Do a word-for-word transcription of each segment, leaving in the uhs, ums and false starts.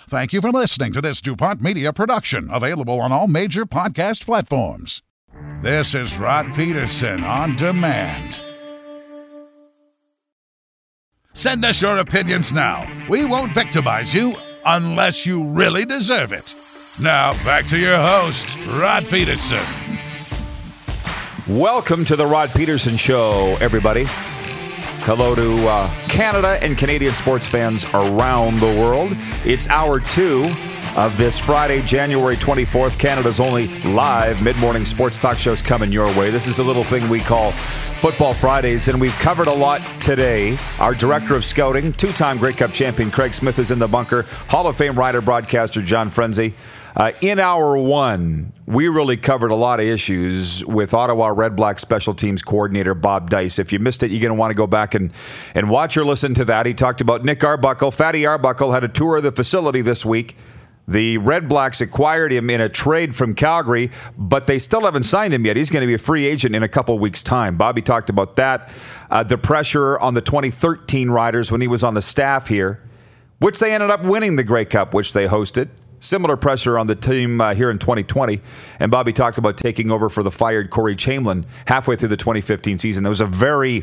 Thank you for listening to this DuPont Media production, available on all major podcast platforms. This is Rod Peterson on demand. Send us your opinions now. We won't victimize you unless you really deserve it. Now, back to your host, Rod Peterson. Welcome to the Rod Peterson Show, everybody. Hello to uh, Canada and Canadian sports fans around the world. It's hour two of this Friday, January twenty-fourth, Canada's only live mid-morning sports talk shows coming your way. This is a little thing we call Football Fridays, and we've covered a lot today. Our Director of Scouting, two-time Grey Cup champion Craig Smith is in the bunker. Hall of Fame writer, broadcaster John Frenzy. Uh, in hour one, we really covered a lot of issues with Ottawa Red Black Special Teams Coordinator Bob Dice. If you missed it, you're going to want to go back and, and watch or listen to that. He talked about Nick Arbuckle. Fatty Arbuckle had a tour of the facility this week. The Red Blacks acquired him in a trade from Calgary, but they still haven't signed him yet. He's going to be a free agent in a couple weeks' time. Bobby talked about that. Uh, the pressure on the twenty thirteen Riders when he was on the staff here, which they ended up winning the Grey Cup, which they hosted. Similar pressure on the team uh, here in twenty twenty. And Bobby talked about taking over for the fired Corey Chamberlain halfway through the twenty fifteen season. There was a very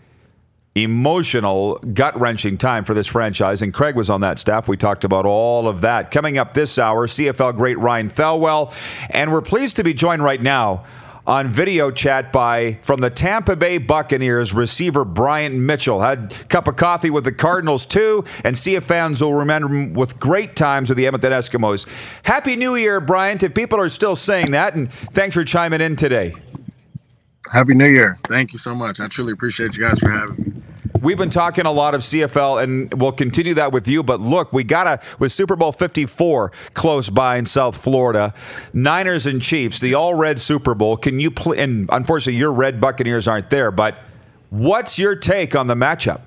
emotional, gut-wrenching time for this franchise, and Craig was on that staff. We talked about all of that. Coming up this hour, C F L great Ryan Thelwell, and we're pleased to be joined right now on video chat by, from the Tampa Bay Buccaneers, receiver Bryant Mitchell. Had a cup of coffee with the Cardinals, too, and C F fans will remember him with great times with the Edmonton Eskimos. Happy New Year, Bryant, if people are still saying that, and thanks for chiming in today. Happy New Year. Thank you so much. I truly appreciate you guys for having me. We've been talking a lot of C F L, and we'll continue that with you. But look, we got to, with Super Bowl fifty-four close by in South Florida, Niners and Chiefs, the all-red Super Bowl. Can you play? And unfortunately, your red Buccaneers aren't there. But what's your take on the matchup?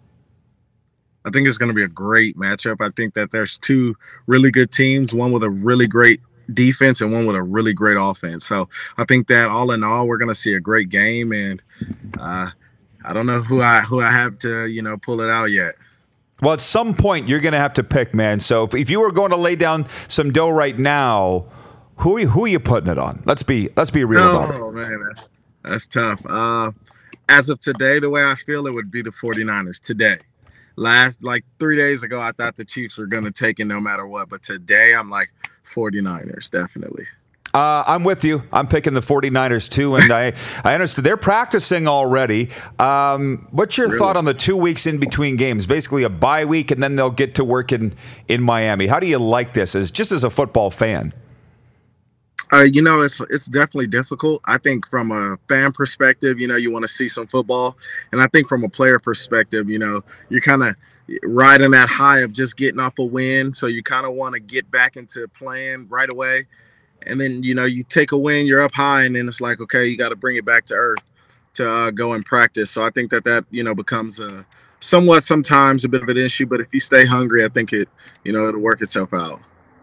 I think it's going to be a great matchup. I think that there's two really good teams, one with a really great defense and one with a really great offense. So I think that all in all, we're going to see a great game, and uh, I don't know who I who I have to, you know, pull it out yet. Well, at some point, you're going to have to pick, man. So if, if you were going to lay down some dough right now, who are you, who are you putting it on? Let's be let's be real oh, about it. Oh, man, that's, that's tough. Uh, as of today, the way I feel, it would be the 49ers today. Last, like three days ago, I thought the Chiefs were going to take it no matter what. But today, I'm like 49ers, definitely. Uh, I'm with you. I'm picking the 49ers, too, and I, I understand. They're practicing already. Um, what's your really? thought on the two weeks in between games? Basically a bye week, and then they'll get to work in, in Miami. How do you like this, as just as a football fan? Uh, you know, it's it's definitely difficult. I think from a fan perspective, you know, you want to see some football. And I think from a player perspective, you know, you're kind of riding that high of just getting off a win. So you kind of want to get back into playing right away. And then, you know, you take a win, you're up high, and then it's like, okay, you got to bring it back to earth to uh, go and practice. So I think that that, you know, becomes a somewhat sometimes a bit of an issue. But if you stay hungry, I think it, you know, it'll work itself out.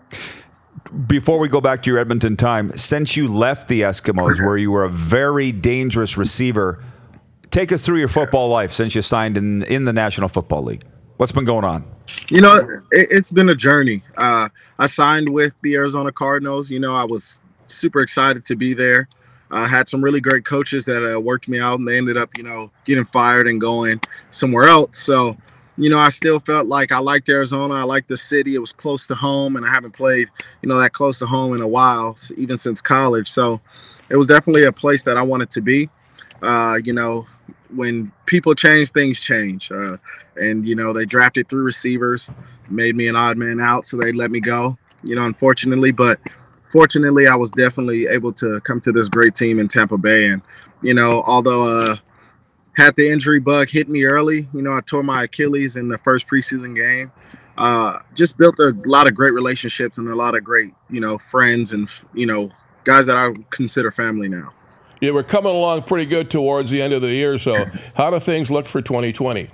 Before we go back to your Edmonton time, since you left the Eskimos, where you were a very dangerous receiver, take us through your football life since you signed in, in the National Football League. What's been going on? You know, it, it's been a journey. Uh, I signed with the Arizona Cardinals. You know, I was super excited to be there. I uh, had some really great coaches that uh, worked me out, and they ended up, you know, getting fired and going somewhere else. So, you know, I still felt like I liked Arizona. I liked the city. It was close to home, and I haven't played, you know, that close to home in a while, even since college. So it was definitely a place that I wanted to be. Uh, you know, when people change, things change. Uh, and, you know, they drafted three receivers, made me an odd man out, so they let me go, you know, unfortunately. But fortunately, I was definitely able to come to this great team in Tampa Bay. And, you know, although uh, had the injury bug hit me early, you know, I tore my Achilles in the first preseason game. Uh, just built a lot of great relationships and a lot of great, you know, friends and, you know, guys that I consider family now. Yeah, we're coming along pretty good towards the end of the year. So how do things look for twenty twenty?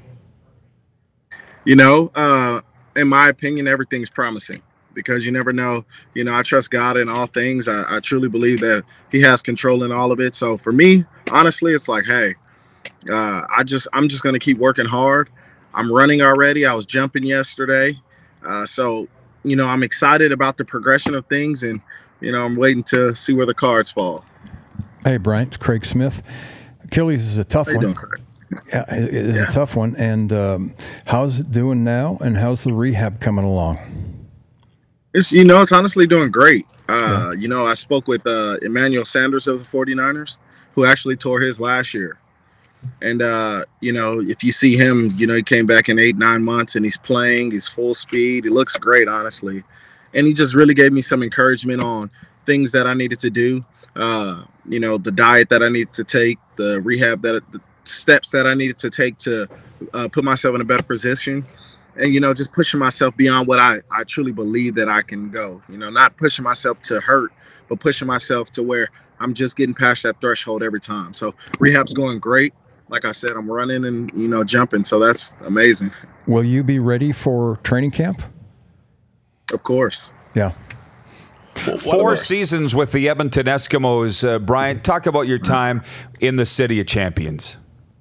You know, uh, in my opinion, everything's promising because you never know. You know, I trust God in all things. I, I truly believe that he has control in all of it. So for me, honestly, it's like, hey, uh, I just I'm just going to keep working hard. I'm running already. I was jumping yesterday. Uh, so you know, I'm excited about the progression of things, and, you know, I'm waiting to see where the cards fall. Hey, Brian, it's Craig Smith. Achilles is a tough How you one. doing, Craig? Yeah, it is Yeah. a tough one. And um, how's it doing now, and how's the rehab coming along? It's, you know, it's honestly doing great. Uh, yeah. You know, I spoke with uh, Emmanuel Sanders of the forty-niners, who actually tore his last year. And, uh, you know, if you see him, you know, he came back in eight, nine months, and he's playing. He's full speed. He looks great, honestly. And he just really gave me some encouragement on things that I needed to do, uh, you know, the diet that I needed to take, the rehab, that the steps that I needed to take to uh, put myself in a better position. And, you know, just pushing myself beyond what I, I truly believe that I can go, you know, not pushing myself to hurt, but pushing myself to where I'm just getting past that threshold every time. So rehab's going great. Like I said, I'm running and, you know, jumping. So that's amazing. Will you be ready for training camp? Of course. Yeah. Four seasons with the Edmonton Eskimos. Uh, Brian, talk about your time in the City of Champions.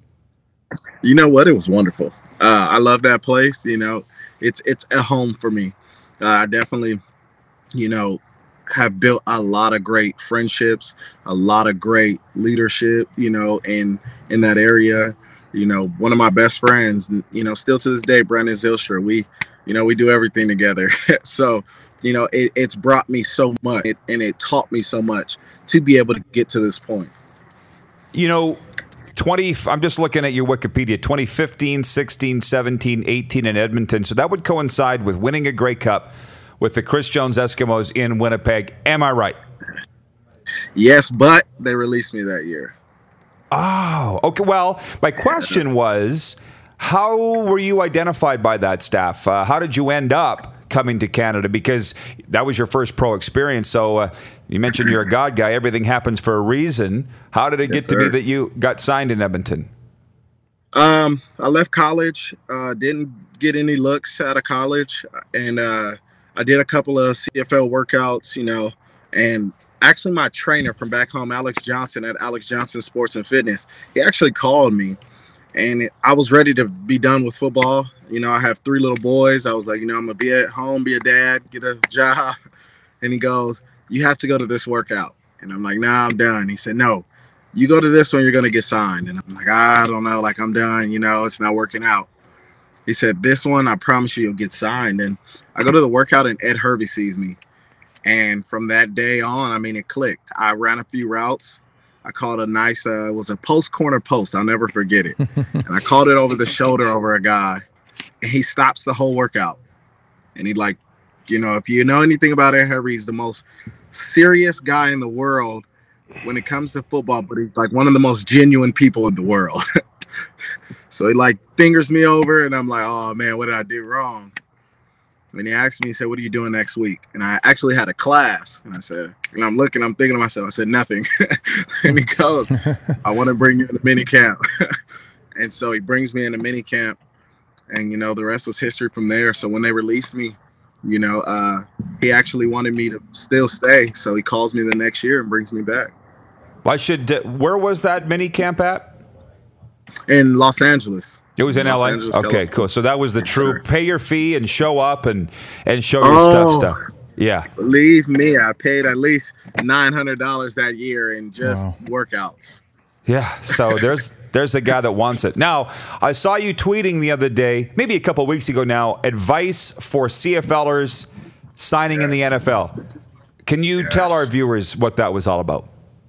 You know what? It was wonderful. Uh, I love that place. You know, it's it's a home for me. Uh, I definitely, you know, have built a lot of great friendships, a lot of great leadership, you know, in in that area. You know, one of my best friends, you know, still to this day, Brandon Zylstra, we, you know, we do everything together. So, you know, it, it's brought me so much, it, and it taught me so much to be able to get to this point. You know, twenty, I'm just looking at your Wikipedia, twenty fifteen, sixteen, seventeen, eighteen in Edmonton. So that would coincide with winning a Grey Cup with the Chris Jones Eskimos in Winnipeg. Am I right? Yes, but they released me that year. Oh, okay. Well, my question was, how were you identified by that staff? Uh, how did you end up coming to Canada? Because that was your first pro experience. So uh, you mentioned you're a God guy. Everything happens for a reason. How did it get Yes, to be sir. that you got signed in Edmonton? Um, I left college, uh, didn't get any looks out of college, and uh, I did a couple of C F L workouts, you know, and actually my trainer from back home, Alex Johnson at Alex Johnson Sports and Fitness, he actually called me, and I was ready to be done with football. You know, I have three little boys. I was like, you know, I'm going to be at home, be a dad, get a job. And he goes, you have to go to this workout. And I'm like, nah, I'm done. He said, no, you go to this one, you're going to get signed. And I'm like, I don't know, like I'm done, you know, it's not working out. He said, this one, I promise you, you'll get signed. And I go to the workout, and Ed Hervey sees me. And from that day on, I mean, it clicked. I ran a few routes. I called a nice, uh, it was a post corner post. I'll never forget it. And I called it over the shoulder over a guy. And he stops the whole workout. And he like, you know, if you know anything about Ed Hervey, he's the most serious guy in the world when it comes to football, but he's like one of the most genuine people in the world. So he like fingers me over, and I'm like, oh man, what did I do wrong? And he asked me, he said, what are you doing next week? And I actually had a class. And I said, and I'm looking, I'm thinking to myself, I said, nothing. And he goes, I want to bring you in the mini camp. And so he brings me in the mini camp, and, you know, the rest was history from there. So when they released me, you know, uh, he actually wanted me to still stay. So he calls me the next year and brings me back. Why should, uh, where was that mini camp at? In Los Angeles. It was in Los L A? Angeles, Okay, California. cool. So that was the true Sure. pay your fee and show up and, and show your Oh. stuff stuff. Yeah. Believe me, I paid at least nine hundred dollars that year in just Wow. workouts. Yeah. So there's there's a guy that wants it. Now, I saw you tweeting the other day, maybe a couple of weeks ago now, advice for CFLers signing in the Yes. N F L. Can you Yes. tell our viewers what that was all about?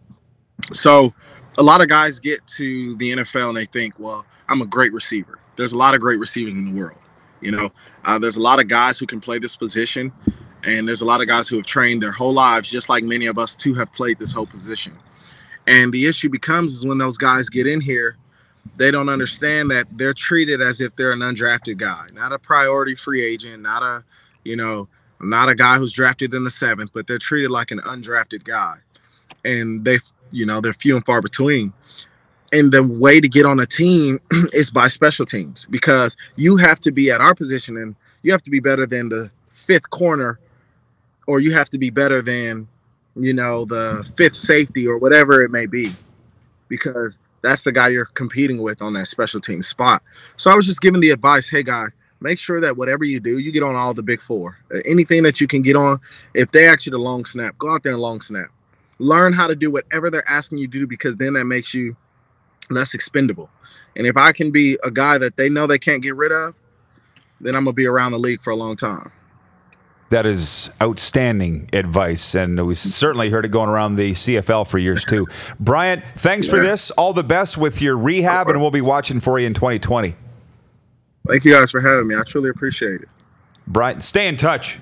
So a lot of guys get to the N F L and they think, well, I'm a great receiver. There's a lot of great receivers in the world. You know, uh, there's a lot of guys who can play this position, and there's a lot of guys who have trained their whole lives, just like many of us too have played this whole position. And the issue becomes is when those guys get in here, they don't understand that they're treated as if they're an undrafted guy, not a priority free agent, not a, you know, not a guy who's drafted in the seventh, but they're treated like an undrafted guy. And they, you know, they're few and far between. And the way to get on a team is by special teams, because you have to be at our position and you have to be better than the fifth corner, or you have to be better than, you know, the fifth safety or whatever it may be, because that's the guy you're competing with on that special team spot. So I was just giving the advice, hey guys, make sure that whatever you do, you get on all the big four. Uh, anything that you can get on, if they ask you to long snap, go out there and long snap. Learn how to do whatever they're asking you to do, because then that makes you less expendable. And if I can be a guy that they know they can't get rid of, then I'm going to be around the league for a long time. That is outstanding advice, and we certainly heard it going around the C F L for years, too. Bryant, thanks for this. All the best with your rehab, and we'll be watching for you in twenty twenty. Thank you guys for having me. I truly appreciate it. Bryant, stay in touch.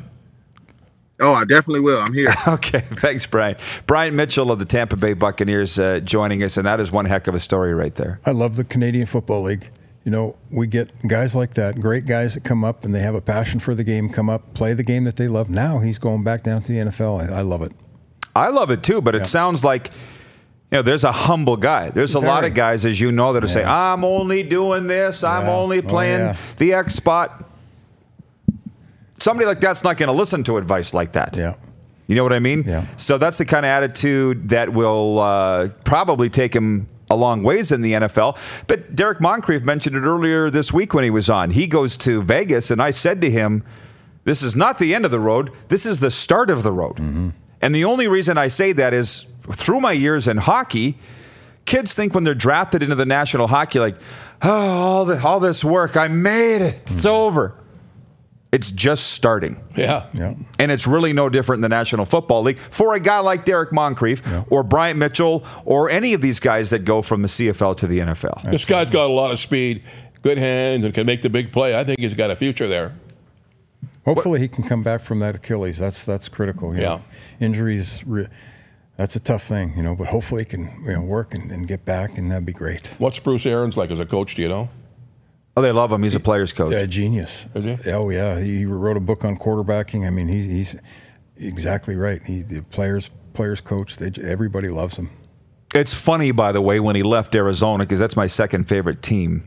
Oh, I definitely will. I'm here. Okay, thanks, Bryant. Bryant Mitchell of the Tampa Bay Buccaneers uh, joining us, and that is one heck of a story right there. I love the Canadian Football League. You know, we get guys like that, great guys that come up and they have a passion for the game, come up, play the game that they love. Now he's going back down to the N F L. I, I love it. I love it too, but it yeah. sounds like, you know, there's a humble guy. There's a Very. lot of guys, as you know, that will yeah. say, I'm only doing this, yeah. I'm only playing oh, yeah. the X spot. Somebody like that's not going to listen to advice like that. Yeah. You know what I mean? Yeah. So that's the kind of attitude that will uh, probably take him a long ways in the N F L. But Derek Moncrief mentioned it earlier this week when he was on. He goes to Vegas, and I said to him, this is not the end of the road. This is the start of the road. Mm-hmm. And the only reason I say that is through my years in hockey, kids think when they're drafted into the National Hockey League, oh, all, the, all this work, I made it. It's mm-hmm. over. It's just starting. Yeah. yeah. And it's really no different in the National Football League for a guy like Derek Moncrief yeah. or Bryant Mitchell or any of these guys that go from the C F L to the N F L. This guy's got a lot of speed, good hands, and can make the big play. I think he's got a future there. Hopefully he can come back from that Achilles. That's that's critical. You yeah. know. Injuries, that's a tough thing, you know, but hopefully he can you know, work and, and get back, and that'd be great. What's Bruce Arians like as a coach, do you know? Oh, they love him. He's a player's coach. Yeah, genius. Is he? Oh, yeah. He wrote a book on quarterbacking. I mean, he's, he's exactly right. He's the players players coach. They, everybody loves him. It's funny, by the way, when he left Arizona, because that's my second favorite team.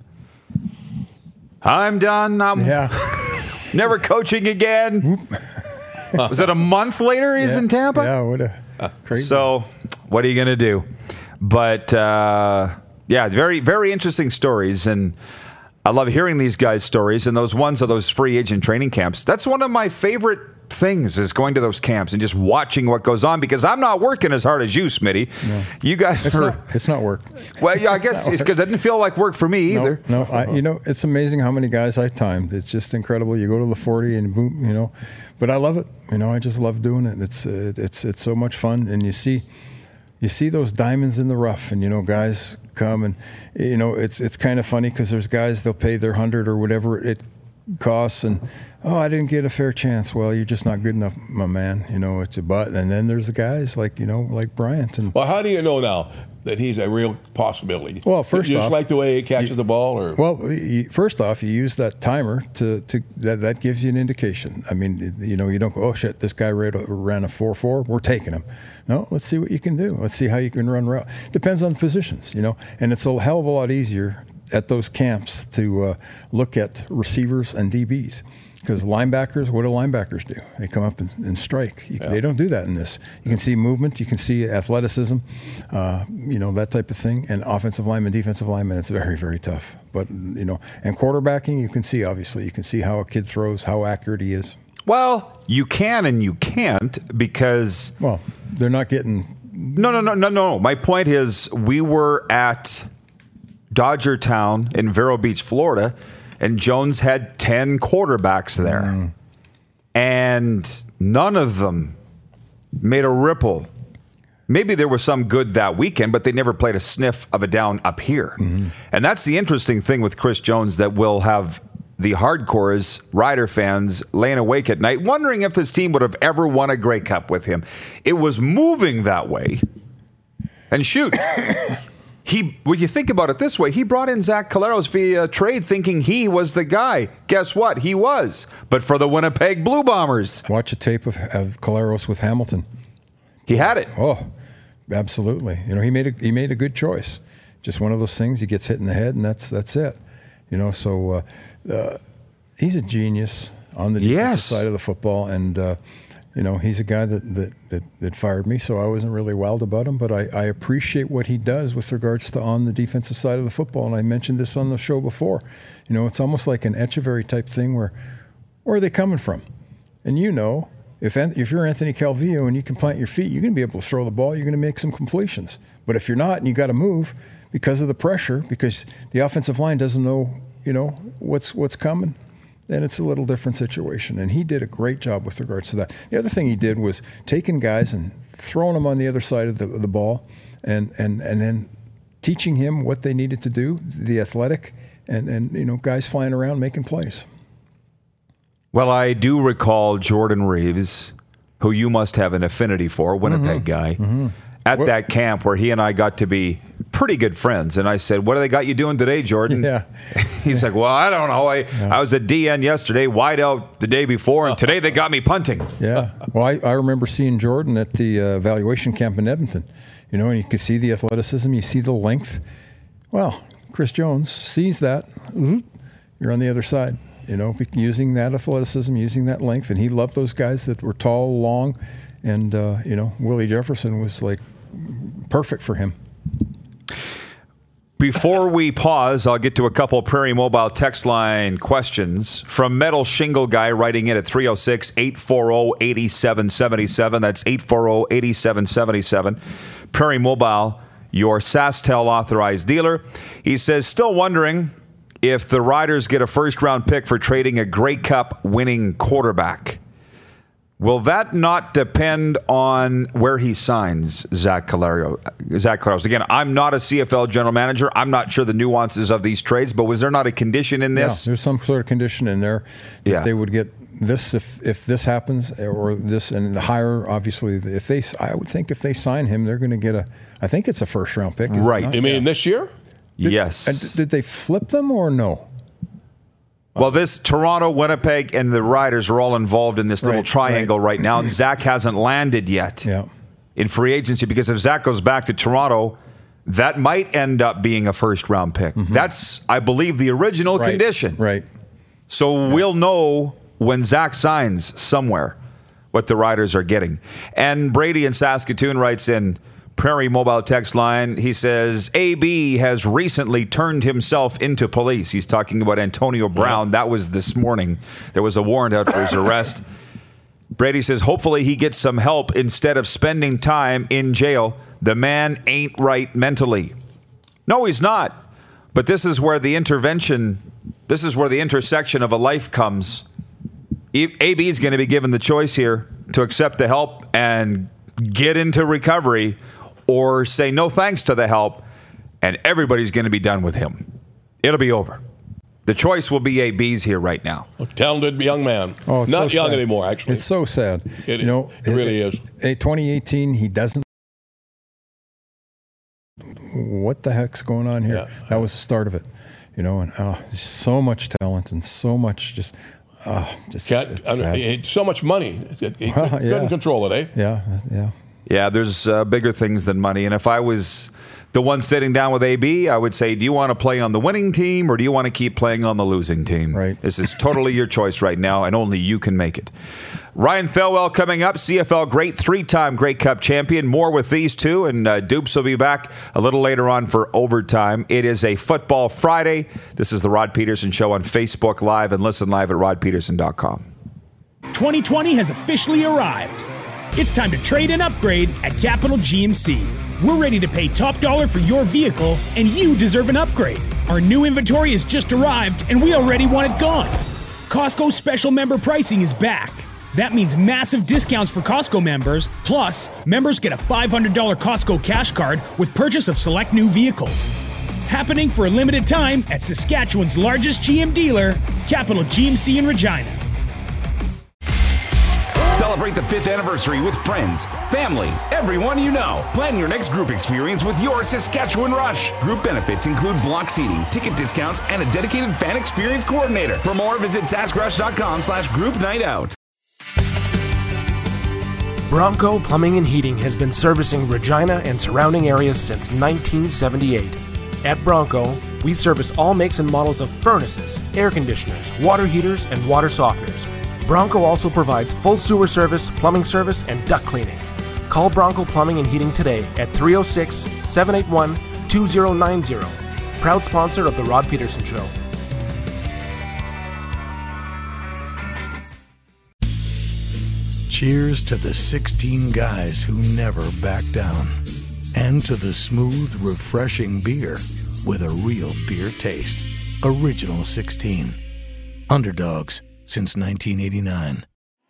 I'm done. I'm yeah. never coaching again. Was it a month later he's yeah. in Tampa? Yeah, what a crazy. So, what are you going to do? But, uh, yeah, very, very interesting stories. And I love hearing these guys' stories, and those ones of those free agent training camps. That's one of my favorite things, is going to those camps and just watching what goes on, because I'm not working as hard as you, Smitty. No. You guys it's are. Not, it's not work. Well, yeah, I guess it's because it didn't feel like work for me no, either. No, I, you know, it's amazing how many guys I timed. It's just incredible. You go to the forty and boom, you know. But I love it. You know, I just love doing it. It's uh, it's it's so much fun, and you see. You see those diamonds in the rough, and, you know, guys come and, you know, it's it's kind of funny because there's guys, they'll pay their hundred or whatever it costs, and, oh, I didn't get a fair chance. Well, you're just not good enough, my man. You know, it's a but. And then there's the guys like, you know, like Bryant. And well, how do you know now that he's a real possibility? Well, first you off, just like the way he catches you, the ball, or well, you, first off, you use that timer to to that, that gives you an indication. I mean, you know, you don't go, oh shit, this guy ran a, ran a four four, we're taking him. No, let's see what you can do. Let's see how you can run route. Depends on positions, you know, and it's a hell of a lot easier at those camps to uh, look at receivers and D Bs. Because linebackers, what do linebackers do? They come up and, and strike. You, yeah. They don't do that in this. You can see movement. You can see athleticism, uh, you know, that type of thing. And offensive lineman, defensive lineman, it's very, very tough. But, you know, and quarterbacking, you can see, obviously. You can see how a kid throws, how accurate he is. Well, you can and you can't because... Well, they're not getting... No, no, no, no, no. My point is we were at Dodger Town in Vero Beach, Florida, and Jones had ten quarterbacks there. Mm. And none of them made a ripple. Maybe there was some good that weekend, but they never played a sniff of a down up here. Mm-hmm. And that's the interesting thing with Chris Jones that will have the hardcores, Rider fans, laying awake at night, wondering if this team would have ever won a Grey Cup with him. It was moving that way. And shoot... He, when you think about it this way, he brought in Zach Collaros via trade thinking he was the guy. Guess what? He was. But for the Winnipeg Blue Bombers. Watch a tape of, of Collaros with Hamilton. He had it. Oh, absolutely. You know, he made a, he made a good choice. Just one of those things, he gets hit in the head, and that's that's it. You know, so uh, uh, he's a genius on the defensive yes. side of the football. And, uh, You know, he's a guy that, that, that, that fired me, so I wasn't really wild about him, but I, I appreciate what he does with regards to on the defensive side of the football, and I mentioned this on the show before. You know, it's almost like an Echeverry type thing where, where are they coming from? And you know, if if you're Anthony Calvillo and you can plant your feet, you're going to be able to throw the ball, you're going to make some completions. But if you're not and you got to move because of the pressure, because the offensive line doesn't know, you know, what's what's coming, then it's a little different situation. And he did a great job with regards to that. The other thing he did was taking guys and throwing them on the other side of the, the ball and, and, and then teaching him what they needed to do, the athletic, and, and you know, guys flying around making plays. Well, I do recall Jordan Reeves, who you must have an affinity for, Winnipeg mm-hmm. guy, mm-hmm. at well, that camp where he and I got to be pretty good friends. And I said, what do they got you doing today, Jordan? Yeah. He's like, well, I don't know. I, yeah. I was at D N yesterday, wide out the day before, and today they got me punting. Yeah. Well, I, I remember seeing Jordan at the uh, evaluation camp in Edmonton. You know, and you can see the athleticism, you see the length. Well, Chris Jones sees that. You're on the other side. You know, using that athleticism, using that length. And he loved those guys that were tall, long. And, uh, you know, Willie Jefferson was, like, perfect for him. Before we pause, I'll get to a couple Prairie Mobile text line questions from Metal Shingle Guy writing in at three oh six, eight four oh, eight seven seven seven. That's eight four oh, eight seven seven seven. Prairie Mobile, your SaskTel authorized dealer. He says, still wondering if the Riders get a first-round pick for trading a Grey Cup winning quarterback. Will that not depend on where he signs, Zach Collaros? Zach Collaros. Again, I'm not a C F L general manager. I'm not sure the nuances of these trades, but was there not a condition in this? Yeah, there's some sort of condition in there that yeah. they would get this if if this happens, or this, and the higher, obviously, if they, I would think if they sign him, they're going to get a, I think it's a first-round pick. Right. You mean yeah. this year? Did, yes. And did they flip them or no? Well, this Toronto, Winnipeg, and the Riders are all involved in this little right, triangle right. right now. And Zach hasn't landed yet yeah. in free agency, because if Zach goes back to Toronto, that might end up being a first-round pick. Mm-hmm. That's, I believe, the original right. condition. Right. So yeah. we'll know when Zach signs somewhere what the Riders are getting. And Brady in Saskatoon writes in, Prairie Mobile text line, he says, A B has recently turned himself into police. He's talking about Antonio Brown. Yeah. That was this morning. There was a warrant out for his arrest. Brady says, hopefully he gets some help instead of spending time in jail. The man ain't right mentally. No, he's not. But this is where the intervention, this is where the intersection of a life comes. A B is going to be given the choice here to accept the help and get into recovery, or say no thanks to the help, and everybody's going to be done with him. It'll be over. The choice will be A B's here right now. A talented young man. Oh, it's Not so young sad. anymore, actually. It's so sad. It, you know, it really it, is. In twenty eighteen, he doesn't. What the heck's going on here? Yeah. That was the start of it. You know, and oh, so much talent and so much just, oh, just it's I mean, so much money. He well, couldn't yeah. control it, eh? Yeah, yeah. Yeah, there's uh, bigger things than money. And if I was the one sitting down with A B, I would say, do you want to play on the winning team or do you want to keep playing on the losing team? Right. This is totally your choice right now, and only you can make it. Ryan Thelwell coming up, C F L great, three-time Grey Cup champion. More with these two, and uh, Dupes will be back a little later on for overtime. It is a Football Friday. This is the Rod Peterson Show on Facebook Live, and listen live at rod peterson dot com. twenty twenty has officially arrived. It's time to trade and upgrade at Capital G M C. We're ready to pay top dollar for your vehicle, and you deserve an upgrade. Our new inventory has just arrived, and we already want it gone. Costco special member pricing is back. That means massive discounts for Costco members, plus members get a five hundred dollars Costco cash card with purchase of select new vehicles. Happening for a limited time at Saskatchewan's largest G M dealer, Capital G M C in Regina. Celebrate the fifth anniversary with friends, family, everyone you know. Plan your next group experience with your Saskatchewan Rush. Group benefits include block seating, ticket discounts, and a dedicated fan experience coordinator. For more, visit saskrush.com slash group night out. Bronco Plumbing and Heating has been servicing Regina and surrounding areas since nineteen seventy-eight. At Bronco, we service all makes and models of furnaces, air conditioners, water heaters, and water softeners. Bronco also provides full sewer service, plumbing service, and duct cleaning. Call Bronco Plumbing and Heating today at three oh six, seven eight one, two oh nine oh. Proud sponsor of The Rod Peterson Show. Cheers to the sixteen guys who never back down. And to the smooth, refreshing beer with a real beer taste. Original sixteen. Underdogs since nineteen eighty-nine.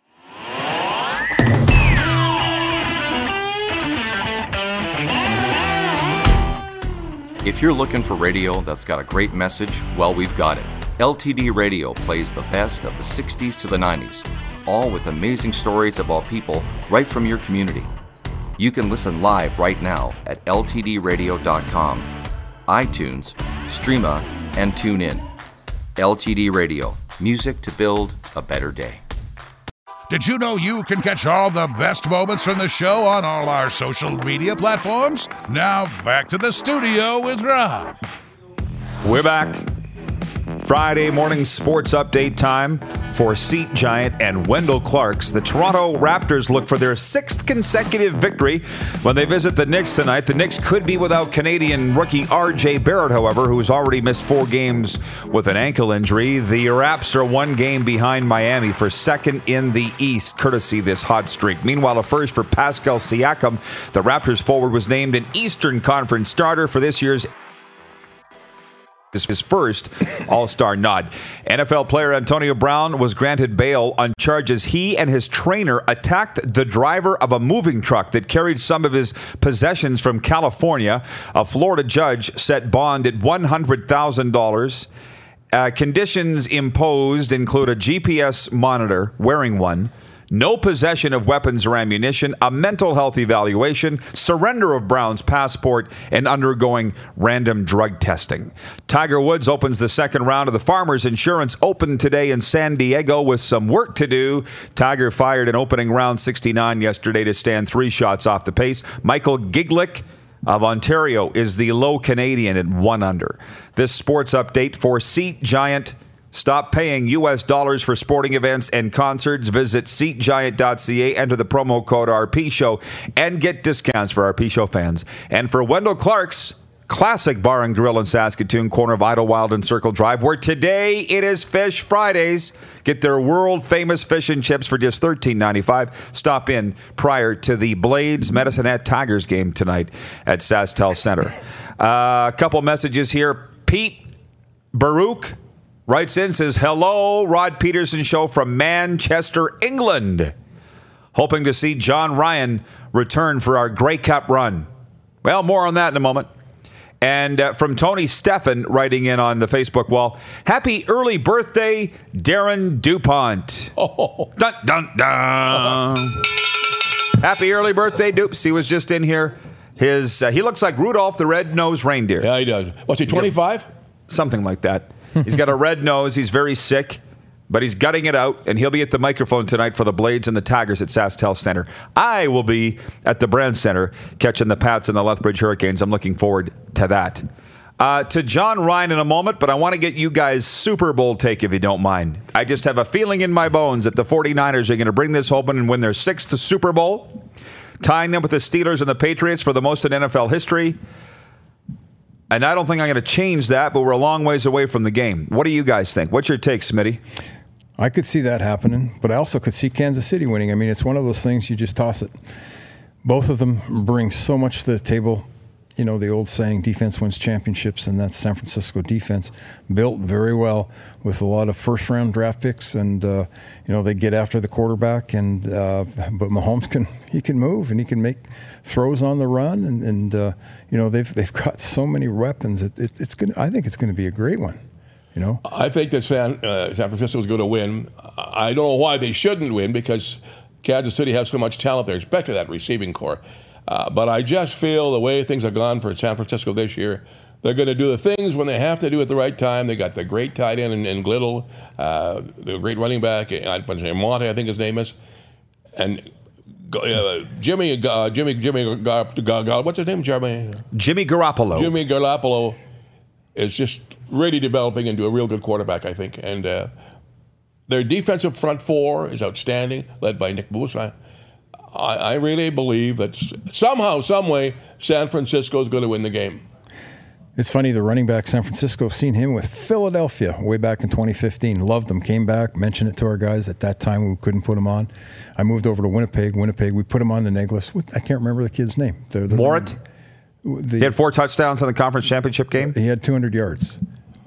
If you're looking for radio that's got a great message, well, we've got it. L T D Radio plays the best of the sixties to the nineties, all with amazing stories about people right from your community. You can listen live right now at L T D radio dot com, iTunes, Streema, and TuneIn. L T D Radio, music to build a better day. Did you know you can catch all the best moments from the show on all our social media platforms? Now back to the studio with Rod. We're back. Friday morning sports update time for Seat Giant and Wendell Clark's. The Toronto Raptors look for their sixth consecutive victory when they visit the Knicks tonight. The Knicks could be without Canadian rookie R J Barrett, however, who's already missed four games with an ankle injury. The Raps are one game behind Miami for second in the East, courtesy this hot streak. Meanwhile, a first for Pascal Siakam. The Raptors forward was named an Eastern Conference starter for this year's his first All-Star nod. N F L player Antonio Brown was granted bail on charges he and his trainer attacked the driver of a moving truck that carried some of his possessions from California. A Florida judge set bond at one hundred thousand dollars. Uh, conditions imposed include a G P S monitor, wearing one, no possession of weapons or ammunition, a mental health evaluation, surrender of Brown's passport, and undergoing random drug testing. Tiger Woods opens the second round of the Farmers Insurance Open today in San Diego with some work to do. Tiger fired an opening round sixty-nine yesterday to stand three shots off the pace. Michael Giglick of Ontario is the low Canadian at one under. This sports update for Seat Giant. Stop paying U S dollars for sporting events and concerts. Visit seat giant dot c a, enter the promo code R P Show, and get discounts for R P Show fans. And for Wendell Clark's classic bar and grill in Saskatoon, corner of Idlewild and Circle Drive, where today it is Fish Fridays. Get their world-famous fish and chips for just thirteen ninety-five. Stop in prior to the Blades Medicinet Tigers game tonight at SaskTel Center. Uh, a couple messages here. Pete Baruch writes in, says, hello, Rod Peterson Show from Manchester, England. Hoping to see John Ryan return for our Grey Cup run. Well, more on that in a moment. And uh, from Tony Steffen writing in on the Facebook wall, happy early birthday, Darren DuPont. Oh. Dun, dun, dun. Happy early birthday, Dupes. He was just in here. His uh, He looks like Rudolph the Red-Nosed Reindeer. Yeah, he does. What's he, twenty-five? Something like that. He's got a red nose. He's very sick, but he's gutting it out, and he'll be at the microphone tonight for the Blades and the Tigers at SaskTel Center. I will be at the Brand Center catching the Pats and the Lethbridge Hurricanes. I'm looking forward to that. Uh, to John Ryan in a moment, but I want to get you guys' Super Bowl take, if you don't mind. I just have a feeling in my bones that the 49ers are going to bring this home and win their sixth Super Bowl, tying them with the Steelers and the Patriots for the most in N F L history. And I don't think I'm going to change that, but we're a long ways away from the game. What do you guys think? What's your take, Smitty? I could see that happening, but I also could see Kansas City winning. I mean, it's one of those things you just toss it. Both of them bring so much to the table. You know, the old saying, defense wins championships, and that's San Francisco defense, built very well with a lot of first-round draft picks, and, uh, you know, they get after the quarterback, and uh, but Mahomes can he can move, and he can make throws on the run, and, and uh, you know, they've they've got so many weapons. It, it, it's gonna, I think it's going to be a great one. You know, I think that San, uh, San Francisco is going to win. I don't know why they shouldn't win, because Kansas City has so much talent there, especially that receiving core. Uh, but I just feel the way things have gone for San Francisco this year, they're going to do the things when they have to do at the right time. They got the great tight end in, in Glittle, uh, the great running back, Monte, I think his name is, and uh, Jimmy, uh, Jimmy, Jimmy, Gar- Gar- Gar- what's his name? Jimmy, Jimmy Garoppolo. Jimmy Garoppolo is just really developing into a real good quarterback, I think. And uh, Their defensive front four is outstanding, led by Nick Bosa. I, I really believe that somehow, some way, San Francisco is going to win the game. It's funny, the running back, San Francisco, seen him with Philadelphia way back in twenty fifteen. Loved him, came back, mentioned it to our guys. At that time, we couldn't put him on. I moved over to Winnipeg. Winnipeg, we put him on the Neglis. I can't remember the kid's name. The, the Morit? He had four touchdowns in the conference championship game? He had two hundred yards.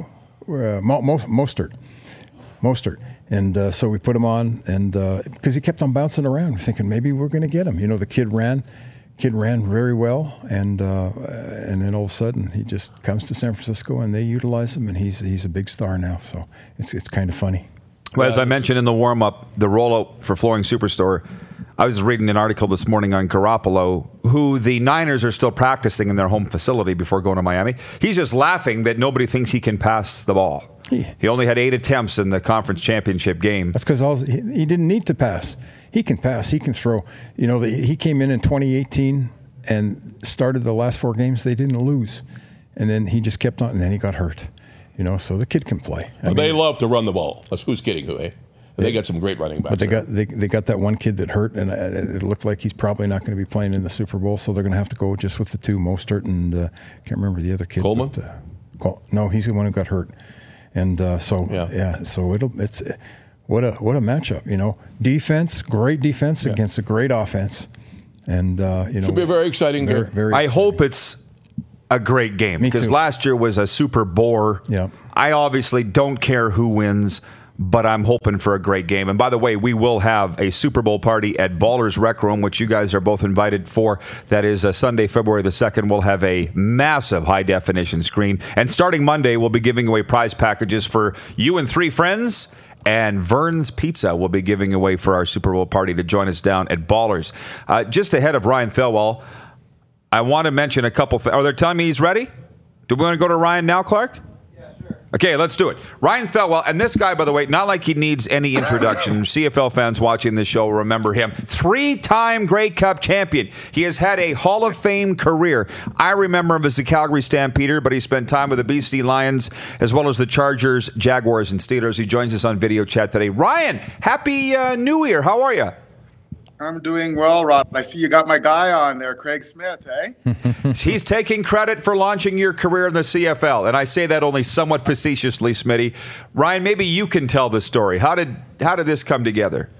Uh, Mo- Mo- Mostert. Mostert. And uh, so we put him on, and because uh, he kept on bouncing around, thinking maybe we're going to get him. You know, the kid ran. Kid ran very well, and uh, and then all of a sudden he just comes to San Francisco, and they utilize him, and he's he's a big star now. So it's it's kind of funny. Well, as I mentioned in the warm-up, the rollout for Flooring Superstore, I was reading an article this morning on Garoppolo, who the Niners are still practicing in their home facility before going to Miami. He's just laughing that nobody thinks he can pass the ball. He, he only had eight attempts in the conference championship game. That's because he, he didn't need to pass. He can pass. He can throw. You know, the, he came in in twenty eighteen and started the last four games. They didn't lose. And then he just kept on, and then he got hurt. You know, so the kid can play. I Well, mean, they love to run the ball. That's who's kidding who, eh? They, they got some great running backs. But they there. got they, they got that one kid that hurt, and it looked like he's probably not going to be playing in the Super Bowl. So they're going to have to go just with the two, Mostert and uh, can't remember the other kid. Coleman? But, uh, Col- no, he's the one who got hurt. And uh, so yeah. yeah, so it'll it's what a what a matchup. You know, defense, great defense yeah. against a great offense, and uh, you know, should be a very exciting very, game. Very I exciting. hope it's a great game because last year was a super bore. Yeah. I obviously don't care who wins, but I'm hoping for a great game. And by the way, we will have a Super Bowl party at Ballers Rec Room, which you guys are both invited for. That is a Sunday, February the second. We'll have a massive high-definition screen. And starting Monday, we'll be giving away prize packages for you and three friends. And Vern's Pizza will be giving away for our Super Bowl party to join us down at Ballers. Uh, just ahead of Ryan Thelwell, I want to mention a couple things. Are they telling me he's ready? Do we want to go to Ryan now, Clark? Okay, let's do it. Ryan Thelwell, and this guy, by the way, not like he needs any introduction. C F L fans watching this show remember him. Three-time Grey Cup champion. He has had a Hall of Fame career. I remember him as the Calgary Stampeder, but he spent time with the B C Lions as well as the Chargers, Jaguars, and Steelers. He joins us on video chat today. Ryan, happy uh, New Year. How are you? I'm doing well, Rob. I see you got my guy on there, Craig Smith, eh? He's taking credit for launching your career in the C F L, and I say that only somewhat facetiously, Smitty. Ryan, maybe you can tell the story. How did how did this come together?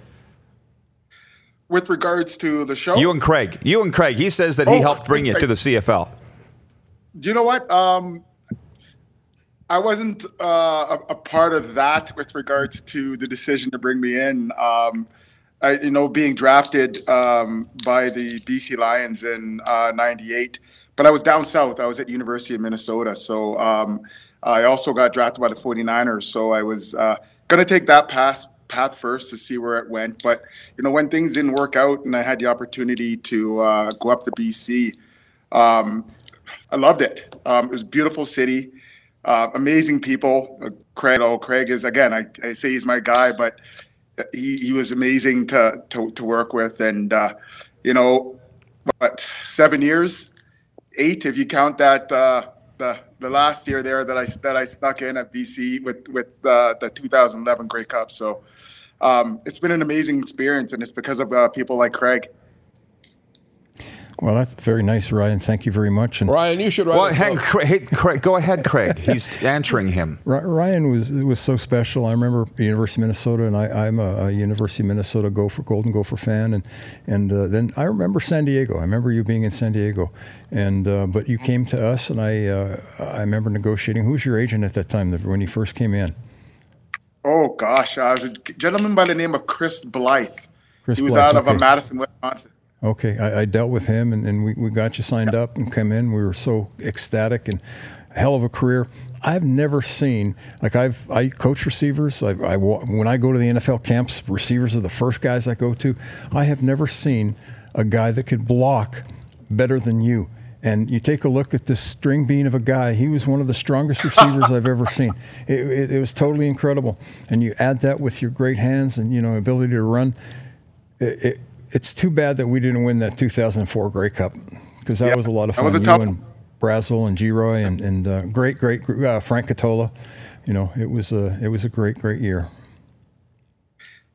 With regards to the show? You and Craig. You and Craig. He says that he Oh, helped bring you to the C F L. Do you know what? Um, I wasn't uh, a, a part of that with regards to the decision to bring me in. Um, I, you know, being drafted um, by the B C Lions in uh, ninety-eight, but I was down south. I was at University of Minnesota. So um, I also got drafted by the forty-niners. So I was uh, going to take that path, path first to see where it went. But, you know, when things didn't work out and I had the opportunity to uh, go up to B C, um, I loved it. Um, it was a beautiful city, uh, amazing people. Uh, Craig, oh, Craig is, again, I, I say he's my guy, but He, he was amazing to, to, to work with. And, uh, you know, what, seven years, eight, if you count that, uh, the, the last year there that I, that I snuck in at B C with, with uh, the two thousand eleven Grey Cup. So um, it's been an amazing experience, and it's because of uh, people like Craig. Well, that's very nice, Ryan. Thank you very much. And Ryan, you should write Well, a hang, book. Craig, hey, Craig, go ahead, Craig. He's answering him. Ryan was was so special. I remember University of Minnesota, and I, I'm a, a University of Minnesota Gopher, Golden Gopher fan, and and uh, then I remember San Diego. I remember you being in San Diego, and uh, but you came to us, and I uh, I remember negotiating. Who was your agent at that time when you first came in? Oh gosh, I was a gentleman by the name of Chris Blythe. Chris he was Blythe, out of uh, okay. Madison, Wisconsin. Okay, I, I dealt with him, and, and we, we got you signed up and come in. We were so ecstatic, and a hell of a career. I've never seen, like I've I coach receivers. I, I when I go to the N F L camps, receivers are the first guys I go to. I have never seen a guy that could block better than you. And you take a look at this string bean of a guy. He was one of the strongest receivers I've ever seen. It, it, it was totally incredible. And you add that with your great hands and you know ability to run. It, it, It's too bad that we didn't win that two thousand four Grey Cup because that Yeah, was a lot of that fun. was a you tough and Brazel and G-Roy and, and uh, great, great uh, Frank Catola. You know, it was a it was a great, great year.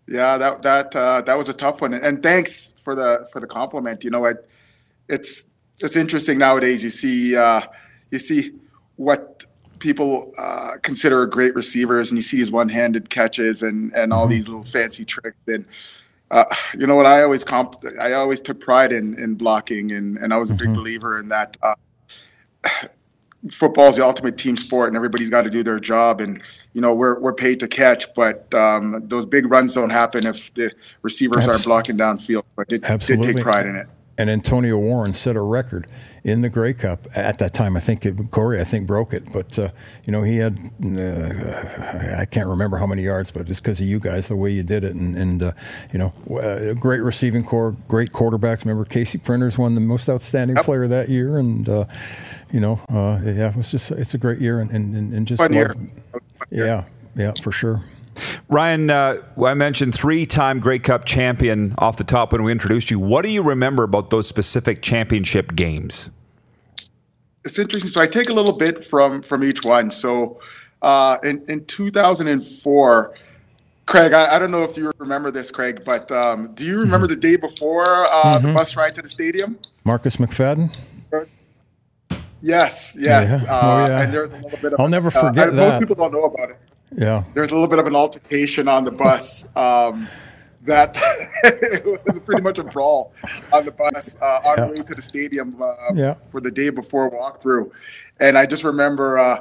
Yeah, that that uh, that was a tough one, and thanks for the for the compliment. You know, it, it's it's interesting nowadays. You see uh, you see what people uh, consider great receivers, and you see his one-handed catches and and all these little fancy tricks. And uh, you know what? I always comp I always took pride in in blocking, and and I was a big Mhm. believer in that. Uh, football is the ultimate team sport, and everybody's got to do their job. And you know, we're we're paid to catch, but um, those big runs don't happen if the receivers aren't Abs- blocking downfield. But it did Absolutely. take pride in it. And Antonio Warren set a record in the Grey Cup at that time. I think it, Corey, I think broke it, but uh, you know he had uh, I can't remember how many yards, but it's because of you guys, the way you did it, and, and uh, you know, a great receiving core, great quarterbacks. Remember Casey Printers won the most outstanding Yep. player that year, and uh, you know, uh, yeah, it was just it's a great year, and and, and just Fun year. love- yeah, yeah, for sure. Ryan, uh, I mentioned three-time Grey Cup champion off the top when we introduced you. What do you remember about those specific championship games? It's interesting. So I take a little bit from from each one. So uh, in in two thousand four, Craig, I, I don't know if you remember this, Craig, but um, do you remember the day before uh, the Mhm. bus ride to the stadium? Marcus McFadden. Yes, yes. Yeah. Uh, Oh, yeah. And there's a little bit of I'll never uh, forget I- that. Most people don't know about it. Yeah. There's a little bit of an altercation on the bus. Um, that it was pretty much a brawl on the bus uh, on Yeah. the way to the stadium uh, Yeah. for the day before walkthrough. And I just remember uh,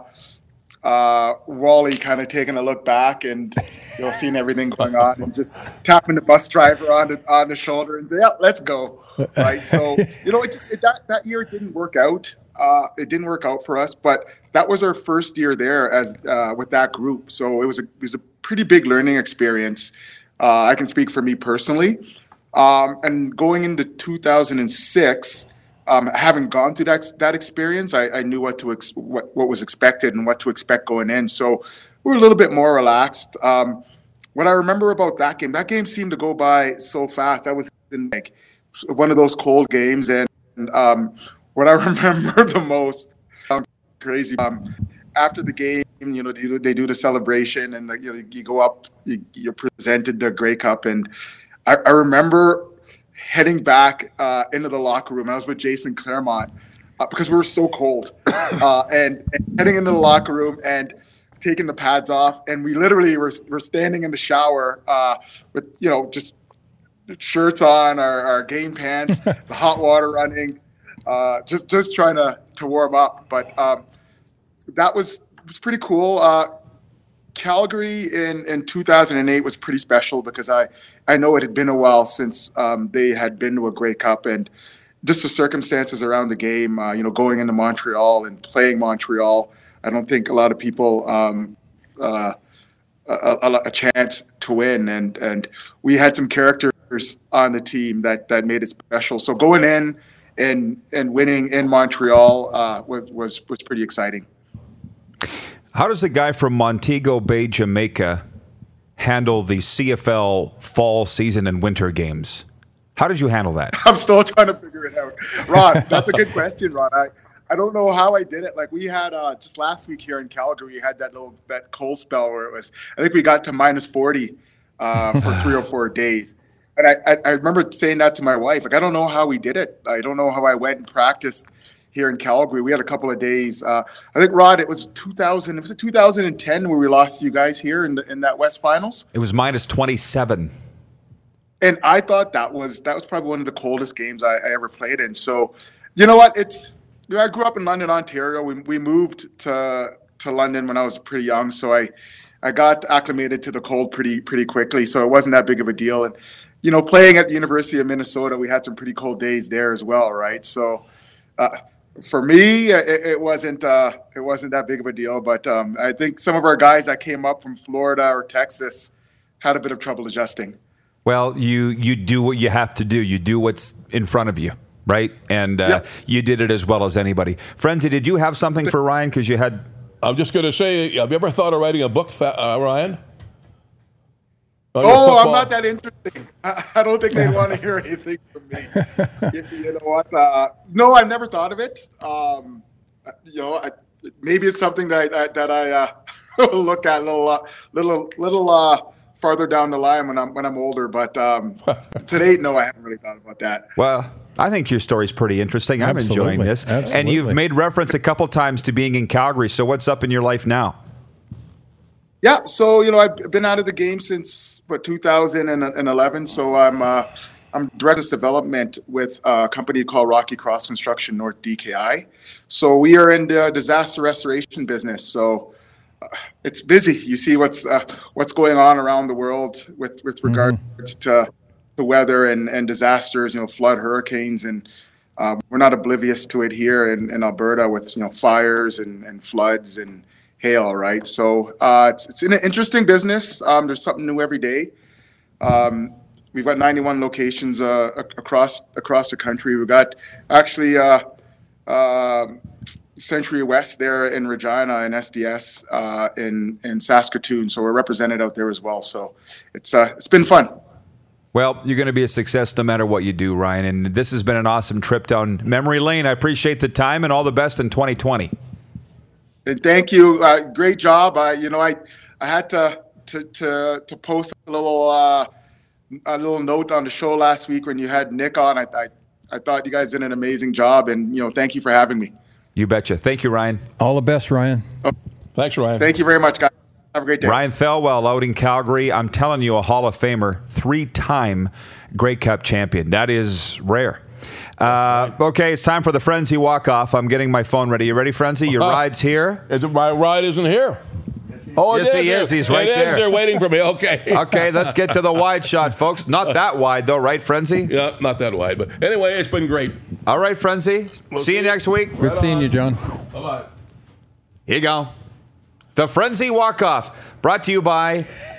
uh, Wally kind of taking a look back and you know seeing everything going on and just tapping the bus driver on the on the shoulder and say, "Yeah, let's go." Right. So you know, it just it, that that year it didn't work out. Uh, it didn't work out for us, but that was our first year there as uh, with that group. So it was a it was a pretty big learning experience. Uh, I can speak for me personally. Um, and going into two thousand six, um, having gone through that that experience, I, I knew what to ex- what, what was expected and what to expect going in. So we were a little bit more relaxed. Um, what I remember about that game, that game seemed to go by so fast. I was in like one of those cold games, and um, what I remember the most, um, crazy. Um, after the game, you know, they do, they do the celebration, and the, you know, you go up, you, you're presented the Grey Cup, and I, I remember heading back uh, into the locker room. I was with Jason Claremont uh, because we were so cold, uh, and, and heading into the locker room and taking the pads off, and we literally were were standing in the shower uh, with you know just shirts on, our, our game pants, the hot water running, uh, just just trying to to warm up, but. Um, That was was pretty cool. Uh, Calgary in, in two thousand eight was pretty special because I, I know it had been a while since um, they had been to a Grey Cup, and just the circumstances around the game, uh, you know, going into Montreal and playing Montreal, I don't think a lot of people um, uh, a, a, a chance to win, and and we had some characters on the team that that made it special. So going in and and winning in Montreal uh, was was was pretty exciting. How does a guy from Montego Bay, Jamaica, handle the C F L fall season and winter games? How did you handle that? I'm still trying to figure it out. Ron, that's a good question, Ron. I, I don't know how I did it. Like we had uh, just last week here in Calgary, we had that little that cold spell where it was, I think we got to minus forty uh, for three or four days. And I, I, I remember saying that to my wife. Like, I don't know how we did it. I don't know how I went and practiced here in Calgary. We had a couple of days. Uh, I think, Rod, it was two thousand. It was two thousand ten where we lost to you guys here in the, in that West Finals. It was minus twenty-seven. And I thought that was that was probably one of the coldest games I, I ever played in. So, you know what? It's you know, I grew up in London, Ontario. We we moved to to London when I was pretty young, so I I got acclimated to the cold pretty pretty quickly. So it wasn't that big of a deal. And you know, playing at the University of Minnesota, we had some pretty cold days there as well, right? So. Uh, For me, it, it wasn't uh, it wasn't that big of a deal, but um, I think some of our guys that came up from Florida or Texas had a bit of trouble adjusting. Well, you you do what you have to do. You do what's in front of you, right? And uh, Yep. you did it as well as anybody. Frenzy, did you have something for Ryan? Because you had. I'm just going to say, have you ever thought of writing a book, uh, Ryan? On your Oh, I'm football? not that interesting. I, I don't think they'd want to hear anything from me. you, you know what? Uh, no, I've never thought of it. Um, you know, I, maybe it's something that I, that I uh, look at a little, uh, little, little uh, farther down the line when I'm when I'm older. But um, to date, no, I haven't really thought about that. Well, I think your story's pretty interesting. I'm Absolutely. enjoying this. Absolutely. And you've made reference a couple times to being in Calgary. So what's up in your life now? Yeah, so you know I've been out of the game since what two thousand eleven. So I'm uh, I'm director of development with a company called Rocky Cross Construction North D K I. So we are in the disaster restoration business. So uh, it's busy. You see what's uh, what's going on around the world with with regards mm-hmm. to the weather and, and disasters. You know, flood, hurricanes, and uh, we're not oblivious to it here in, in Alberta with you know fires and, and floods and hail. Right. So uh, it's it's an interesting business. Um, there's something new every day. Um, We've got ninety-one locations uh, across across the country. We've got actually uh, uh, Century West there in Regina and S D S uh, in in Saskatoon. So we're represented out there as well. So it's uh, it's been fun. Well, you're going to be a success no matter what you do, Ryan. And this has been an awesome trip down memory lane. I appreciate the time and all the best in twenty twenty. And thank you. Uh, great job. Uh, you know, I I had to to to, to post a little. Uh, a little note on the show last week when you had Nick on. I, I I thought you guys did an amazing job, and you know, thank you for having me. You betcha. Thank you, Ryan. All the best, Ryan. Oh, thanks, Ryan. Thank you very much, guys. Have a great day. Ryan Thelwell out in Calgary. I'm telling you, a Hall of Famer, three-time Grey Cup champion. That is rare. Uh, okay, it's time for the Frenzy walk-off. I'm getting my phone ready. You ready, Frenzy? Your ride's here. It's, my ride isn't here. Oh, yes, he is. He's right it there. Is. They're waiting for me. Okay. Okay, let's get to the wide shot, folks. Not that wide, though, right, Frenzy? Yeah, not that wide. But anyway, it's been great. All right, Frenzy. We'll see you next week. Good right seeing on. you, John. Bye-bye. Here you go. The Frenzy walk-off, brought to you by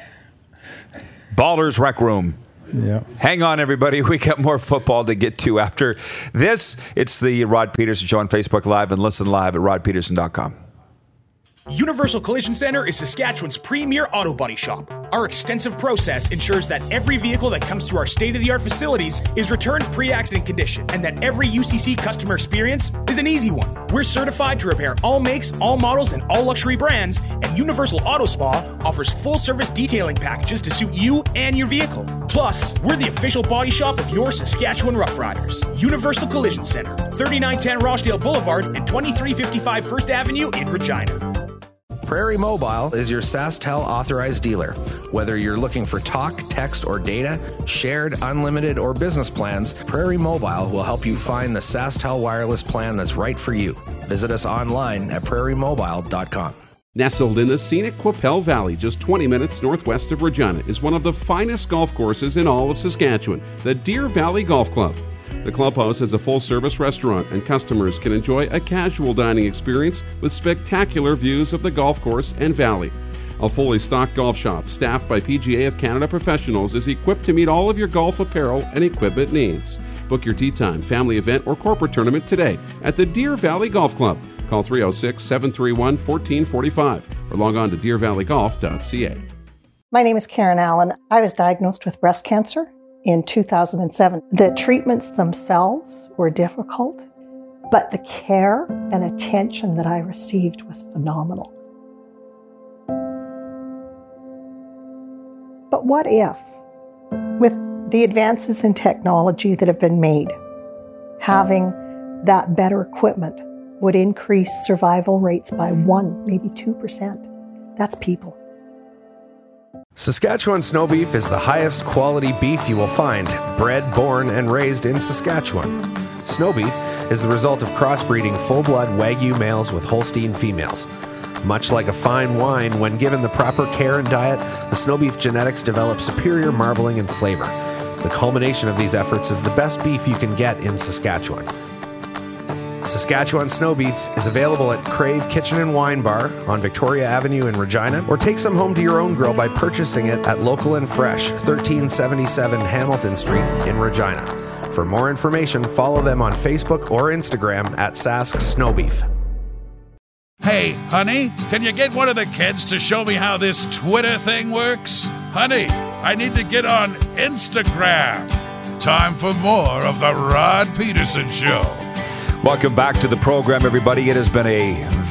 Ballers Rec Room. Yeah. Hang on, everybody. We got more football to get to after this. It's the Rod Peterson Show on Facebook Live and listen live at rod peterson dot com. Universal Collision Center is Saskatchewan's premier auto body shop. Our extensive process ensures that every vehicle that comes through our state-of-the-art facilities is returned pre-accident condition, and that every U C C customer experience is an easy one. We're certified to repair all makes, all models, and all luxury brands, and Universal Auto Spa offers full-service detailing packages to suit you and your vehicle. Plus, we're the official body shop of your Saskatchewan Rough Riders. Universal Collision Center, thirty-nine ten Rochdale Boulevard and twenty-three fifty-five First Avenue in Regina. Prairie Mobile is your SaskTel authorized dealer. Whether you're looking for talk, text, or data, shared, unlimited, or business plans, Prairie Mobile will help you find the SaskTel wireless plan that's right for you. Visit us online at prairie mobile dot com. Nestled in the scenic Qu'Appelle Valley, just twenty minutes northwest of Regina, is one of the finest golf courses in all of Saskatchewan, the Deer Valley Golf Club. The clubhouse has a full-service restaurant, and customers can enjoy a casual dining experience with spectacular views of the golf course and valley. A fully stocked golf shop, staffed by P G A of Canada professionals, is equipped to meet all of your golf apparel and equipment needs. Book your tee time, family event, or corporate tournament today at the Deer Valley Golf Club. Call three oh six, seven three one, one four four five or log on to deer valley golf dot c a. My name is Karen Allen. I was diagnosed with breast cancer in two thousand seven. The treatments themselves were difficult, but the care and attention that I received was phenomenal. But what if, with the advances in technology that have been made, having that better equipment would increase survival rates by one, maybe two percent? That's people. Saskatchewan Snow Beef is the highest quality beef you will find, bred, born, and raised in Saskatchewan. Snow Beef is the result of crossbreeding full-blood Wagyu males with Holstein females. Much like a fine wine, when given the proper care and diet, the Snow Beef genetics develop superior marbling and flavor. The culmination of these efforts is the best beef you can get in Saskatchewan. Saskatchewan Snow Beef is available at Crave Kitchen and Wine Bar on Victoria Avenue in Regina, or take some home to your own grill by purchasing it at Local and Fresh, thirteen seventy-seven Hamilton Street in Regina. For more information, follow them on Facebook or Instagram at Sask Snow Beef. Hey, honey, can you get one of the kids to show me how this Twitter thing works? Honey, I need to get on Instagram. Time for more of the Rod Peterson Show. Welcome back to the program, everybody. It has been a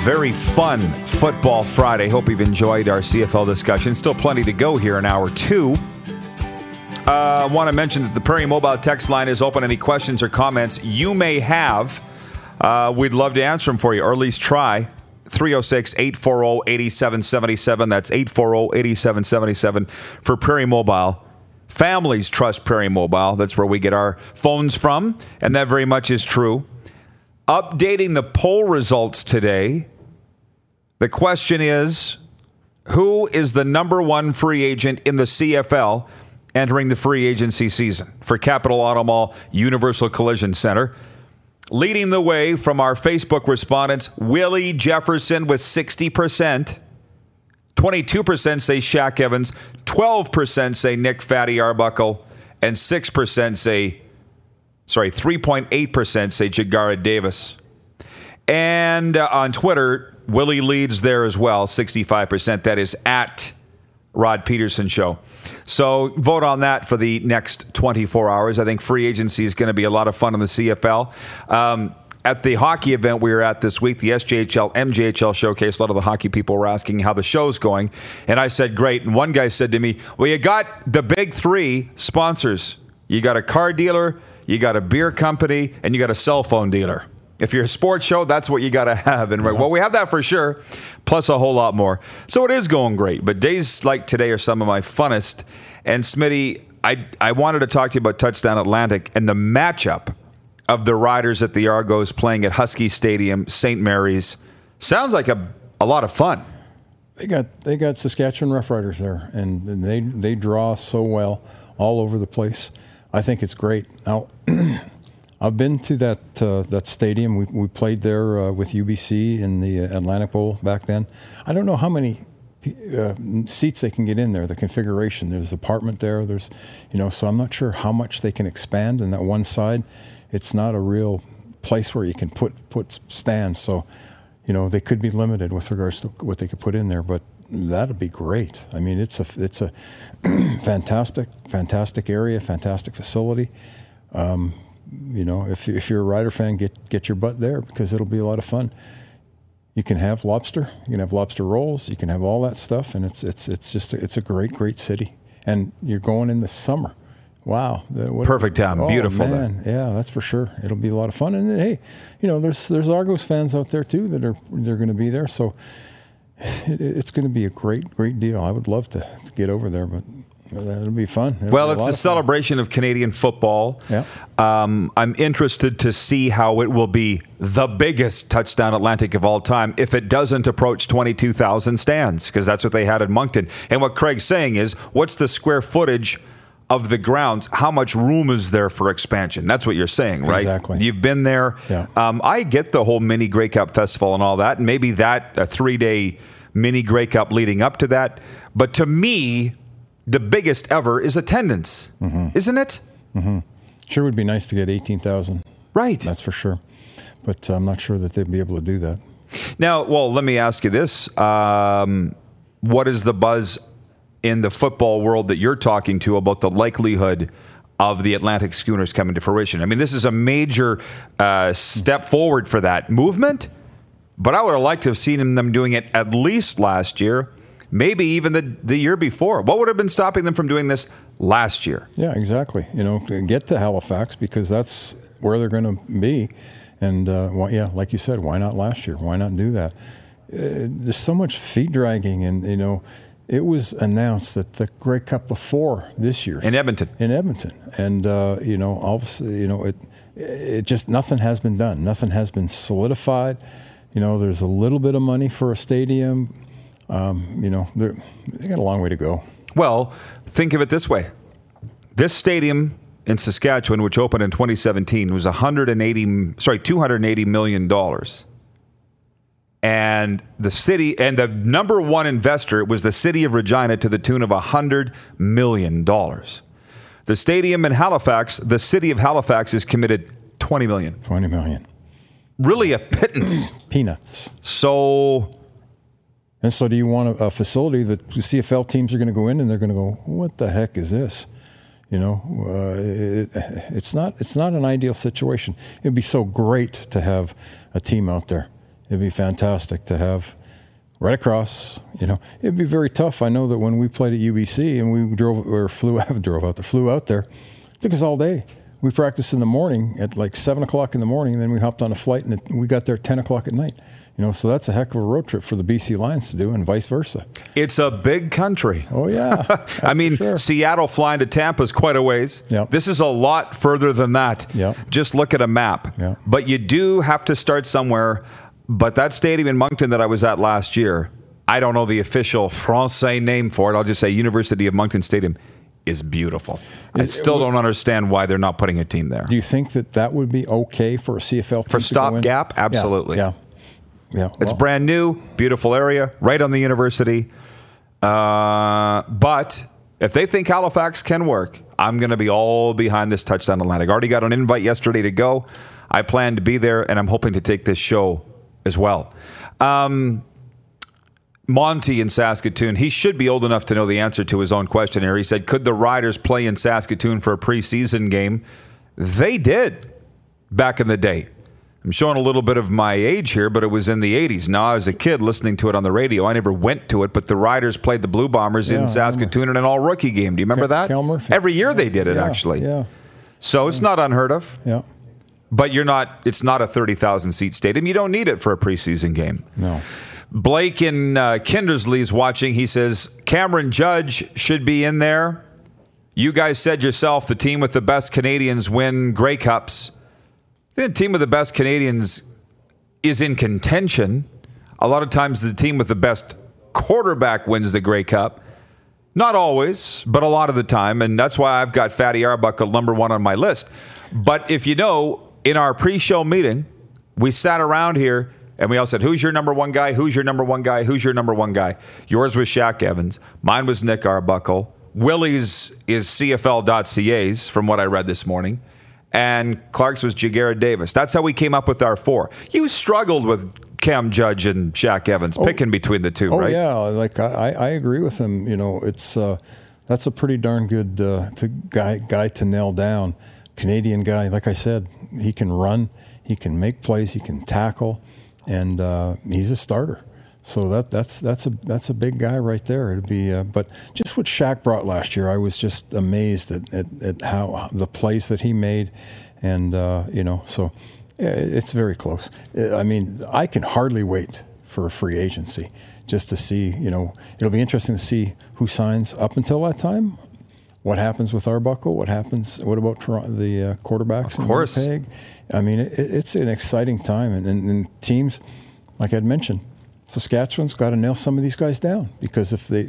very fun Football Friday. Hope you've enjoyed our C F L discussion. Still plenty to go here in hour two. I uh, want to mention that the Prairie Mobile text line is open. Any questions or comments you may have, uh, we'd love to answer them for you, or at least try. three oh six, eight four oh, eight seven seven seven. That's eight four oh, eight seven seven seven for Prairie Mobile. Families trust Prairie Mobile. That's where we get our phones from, and that very much is true. Updating the poll results today. The question is, who is the number one free agent in the C F L entering the free agency season? For Capital Auto Mall Universal Collision Center, leading the way from our Facebook respondents, Willie Jefferson with sixty percent. twenty-two percent say Shaq Evans, twelve percent say Nick Fatty Arbuckle, and six percent say, sorry, three point eight percent say Jagara Davis. And uh, on Twitter, Willie leads there as well, sixty-five percent. That is at Rod Peterson Show. So vote on that for the next twenty-four hours. I think free agency is going to be a lot of fun in the C F L. Um, at the hockey event we were at this week, the S J H L, M J H L showcase, a lot of the hockey people were asking how the show's going. And I said, great. And one guy said to me, well, you got the big three sponsors. You got a car dealer, you got a beer company, and you got a cell phone dealer. If you're a sports show, that's what you got to have. And right, well, we have that for sure, plus a whole lot more. So it is going great. But days like today are some of my funnest. And Smitty, I I wanted to talk to you about Touchdown Atlantic and the matchup of the Riders at the Argos playing at Husky Stadium, Saint Mary's. Sounds like a, a lot of fun. They got they got Saskatchewan Roughriders there, and, and they they draw so well all over the place. I think it's great. Now, I've been to that uh, that stadium. We we played there uh, with U B C in the Atlantic Bowl back then. I don't know how many uh, seats they can get in there. The configuration. There's apartment there. There's, you know, so I'm not sure how much they can expand in that one side. It's not a real place where you can put put stands. So, you know, they could be limited with regards to what they could put in there, but that'd be great. I mean, it's a it's a fantastic fantastic area, fantastic facility. Um, you know, if if you're a Rider fan, get get your butt there because it'll be a lot of fun. You can have lobster, you can have lobster rolls, you can have all that stuff, and it's it's it's just a, it's a great great city. And you're going in the summer. Wow. The, what, Perfect time. Oh, Beautiful. Man. Yeah, that's for sure. It'll be a lot of fun. And then, hey, you know, there's there's Argos fans out there too that are they're going to be there. So it, it's going to be a great, great deal. I would love to, to get over there, but it'll be fun. It'll well, be it's a, a celebration of Canadian football. Yeah. Um, I'm interested to see how it will be the biggest Touchdown Atlantic of all time if it doesn't approach twenty-two thousand stands, because that's what they had in Moncton. And what Craig's saying is, what's the square footage of the grounds? How much room is there for expansion? That's what you're saying, right? Exactly. You've been there. Yeah. Um, I get the whole mini Grey Cup festival and all that, and maybe that, a three-day mini Grey Cup leading up to that. But to me, the biggest ever is attendance, mm-hmm. isn't it? Mm-hmm. Sure would be nice to get eighteen thousand. Right. That's for sure. But I'm not sure that they'd be able to do that. Now, well, let me ask you this. Um, what is the buzz in the football world that you're talking to about the likelihood of the Atlantic Schooners coming to fruition? I mean, this is a major uh, step forward for that movement, but I would have liked to have seen them doing it at least last year, maybe even the, the year before. What would have been stopping them from doing this last year? Yeah, exactly. You know, to get to Halifax because that's where they're going to be. And, uh, well, yeah, like you said, why not last year? Why not do that? Uh, there's so much feet dragging and, you know, it was announced that the Grey Cup before this year in Edmonton, in Edmonton, and uh, you know, obviously, you know, it it just nothing has been done. Nothing has been solidified. You know, there's a little bit of money for a stadium. Um, you know, they got a long way to go. Well, think of it this way: this stadium in Saskatchewan, which opened in twenty seventeen, was one hundred eighty, sorry, two hundred eighty million dollars. And the city, and the number one investor was the city of Regina to the tune of one hundred million dollars. The stadium in Halifax, the city of Halifax is committed twenty million dollars. twenty million dollars. Really a pittance. Peanuts. So. And so do you want a, a facility that the C F L teams are going to go in and they're going to go, what the heck is this? You know, uh, it, it's not it's not an ideal situation. It'd be so great to have a team out there. It'd be fantastic to have right across. You know, it'd be very tough. I know that when we played at U B C and we drove or flew out, drove out there, flew out there, it took us all day. We practiced in the morning at like seven o'clock in the morning, and then we hopped on a flight and it, we got there at ten o'clock at night. You know, so that's a heck of a road trip for the B C Lions to do, and vice versa. It's a big country. Oh, yeah. I mean, sure. Seattle flying to Tampa is quite a ways. Yep. This is a lot further than that. Yep. Just look at a map. Yep. But you do have to start somewhere. But that stadium in Moncton that I was at last year, I don't know the official Francais name for it. I'll just say University of Moncton Stadium is beautiful. I Is- still don't understand why they're not putting a team there. Do you think that that would be okay for a C F L team For to go in? stopgap, absolutely. Yeah. Yeah. yeah. It's Well, brand new, beautiful area, right on the university. Uh, but if they think Halifax can work, I'm going to be all behind this Touchdown Atlantic. Already got an invite yesterday to go. I plan to be there, and I'm hoping to take this show as well. Um, Monty in Saskatoon, he should be old enough to know the answer to his own question here. He said, could the Riders play in Saskatoon for a preseason game? They did back in the day. I'm showing a little bit of my age here, but it was in the eighties. Now, I was a kid listening to it on the radio. I never went to it, but the Riders played the Blue Bombers Yeah, I in Saskatoon in an all-rookie game. Do you remember that? Cal Murphy. Every year they did it, Yeah, actually. Yeah. So it's not unheard of. Yeah. But you're not. It's not a thirty thousand seat stadium. You don't need it for a preseason game. No. Blake in uh, Kindersley's watching. He says, Cameron Judge should be in there. You guys said yourself the team with the best Canadians win Grey Cups. I think the team with the best Canadians is in contention. A lot of times the team with the best quarterback wins the Grey Cup. Not always, but a lot of the time. And that's why I've got Fatty Arbuckle number one on my list. But if you know, in our pre-show meeting, we sat around here and we all said, who's your number one guy? Who's your number one guy? Who's your number one guy? Yours was Shaq Evans. Mine was Nick Arbuckle. Willie's is C F L dot C A's from what I read this morning. And Clark's was Jagara Davis. That's how we came up with our four. You struggled with Cam Judge and Shaq Evans, Oh. picking between the two, Oh, right? yeah. Like, I, I agree with him. You know, it's uh, that's a pretty darn good uh, to guy, guy to nail down. Canadian guy, like I said, he can run, he can make plays, he can tackle, and uh, he's a starter. So that that's that's a that's a big guy right there. It'd be, uh, but just what Shaq brought last year, I was just amazed at, at, at how the plays that he made, and uh, you know, so yeah, it's very close. I mean, I can hardly wait for a free agency just to see. You know, it'll be interesting to see who signs up until that time. What happens with Arbuckle? What happens? What about Toronto, the uh, quarterbacks? Of course. In Winnipeg? I mean, it, it's an exciting time, and, and, and teams, like I'd mentioned, Saskatchewan's got to nail some of these guys down, because if they,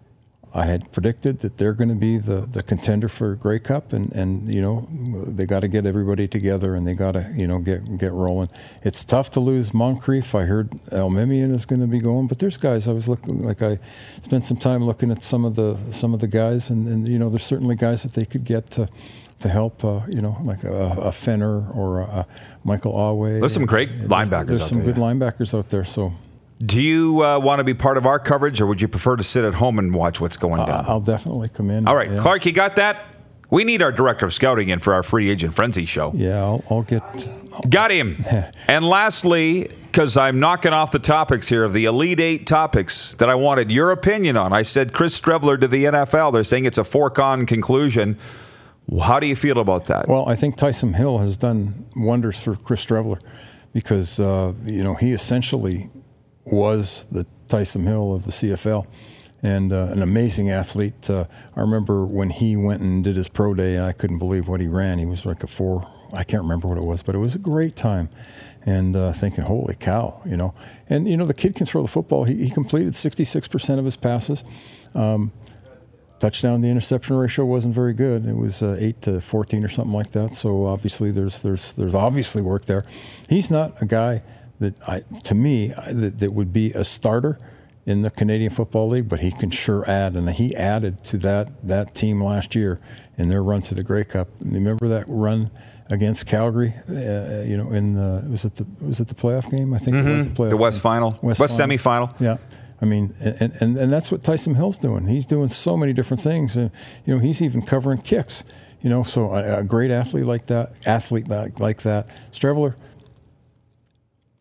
I had predicted that they're going to be the, the contender for Grey Cup, and, and you know, they got to get everybody together, and they got to, you know, get get rolling. It's tough to lose Moncrief. I heard Elmimian is going to be going, but there's guys. I was looking, like I spent some time looking at some of the some of the guys, and, and you know, there's certainly guys that they could get to to help, uh, you know, like a, a Fenner or a Michael Awe. There's some great And linebackers There's out some there, good yeah. linebackers out there. So Do you uh, want to be part of our coverage, or would you prefer to sit at home and watch what's going down? I'll definitely come in. All right, yeah. Clark, you got that? We need our director of scouting in for our free agent frenzy show. Yeah, I'll, I'll get. Got him. And lastly, because I'm knocking off the topics here of the Elite Eight topics that I wanted your opinion on, I said Chris Streveler to the N F L. They're saying it's a foregone conclusion. How do you feel about that? Well, I think Tyson Hill has done wonders for Chris Streveler, because uh, you know, he essentially was the Tyson Hill of the C F L, and uh, an amazing athlete. Uh, I remember when he went and did his pro day, and I couldn't believe what he ran. He was like a four. I can't remember what it was, but it was a great time. And uh, thinking, holy cow, you know. And, you know, the kid can throw the football. He, he completed sixty-six percent of his passes. Um, touchdown to interception ratio wasn't very good. It was uh, eight to fourteen or something like that. So obviously there's there's there's obviously work there. He's not a guy that, I, to me, that, that would be a starter in the Canadian Football League, but he can sure add, and he added to that that team last year in their run to the Grey Cup. Remember that run against Calgary? Uh, you know, in the, was it the was it the playoff game? I think mm-hmm. it was the playoff. The West game. Final, West, West final. semifinal. Yeah. I mean, and, and, and that's what Tyson Hill's doing. He's doing so many different things, and you know, he's even covering kicks. You know, so a, a great athlete like that, athlete like, like that, Streveler.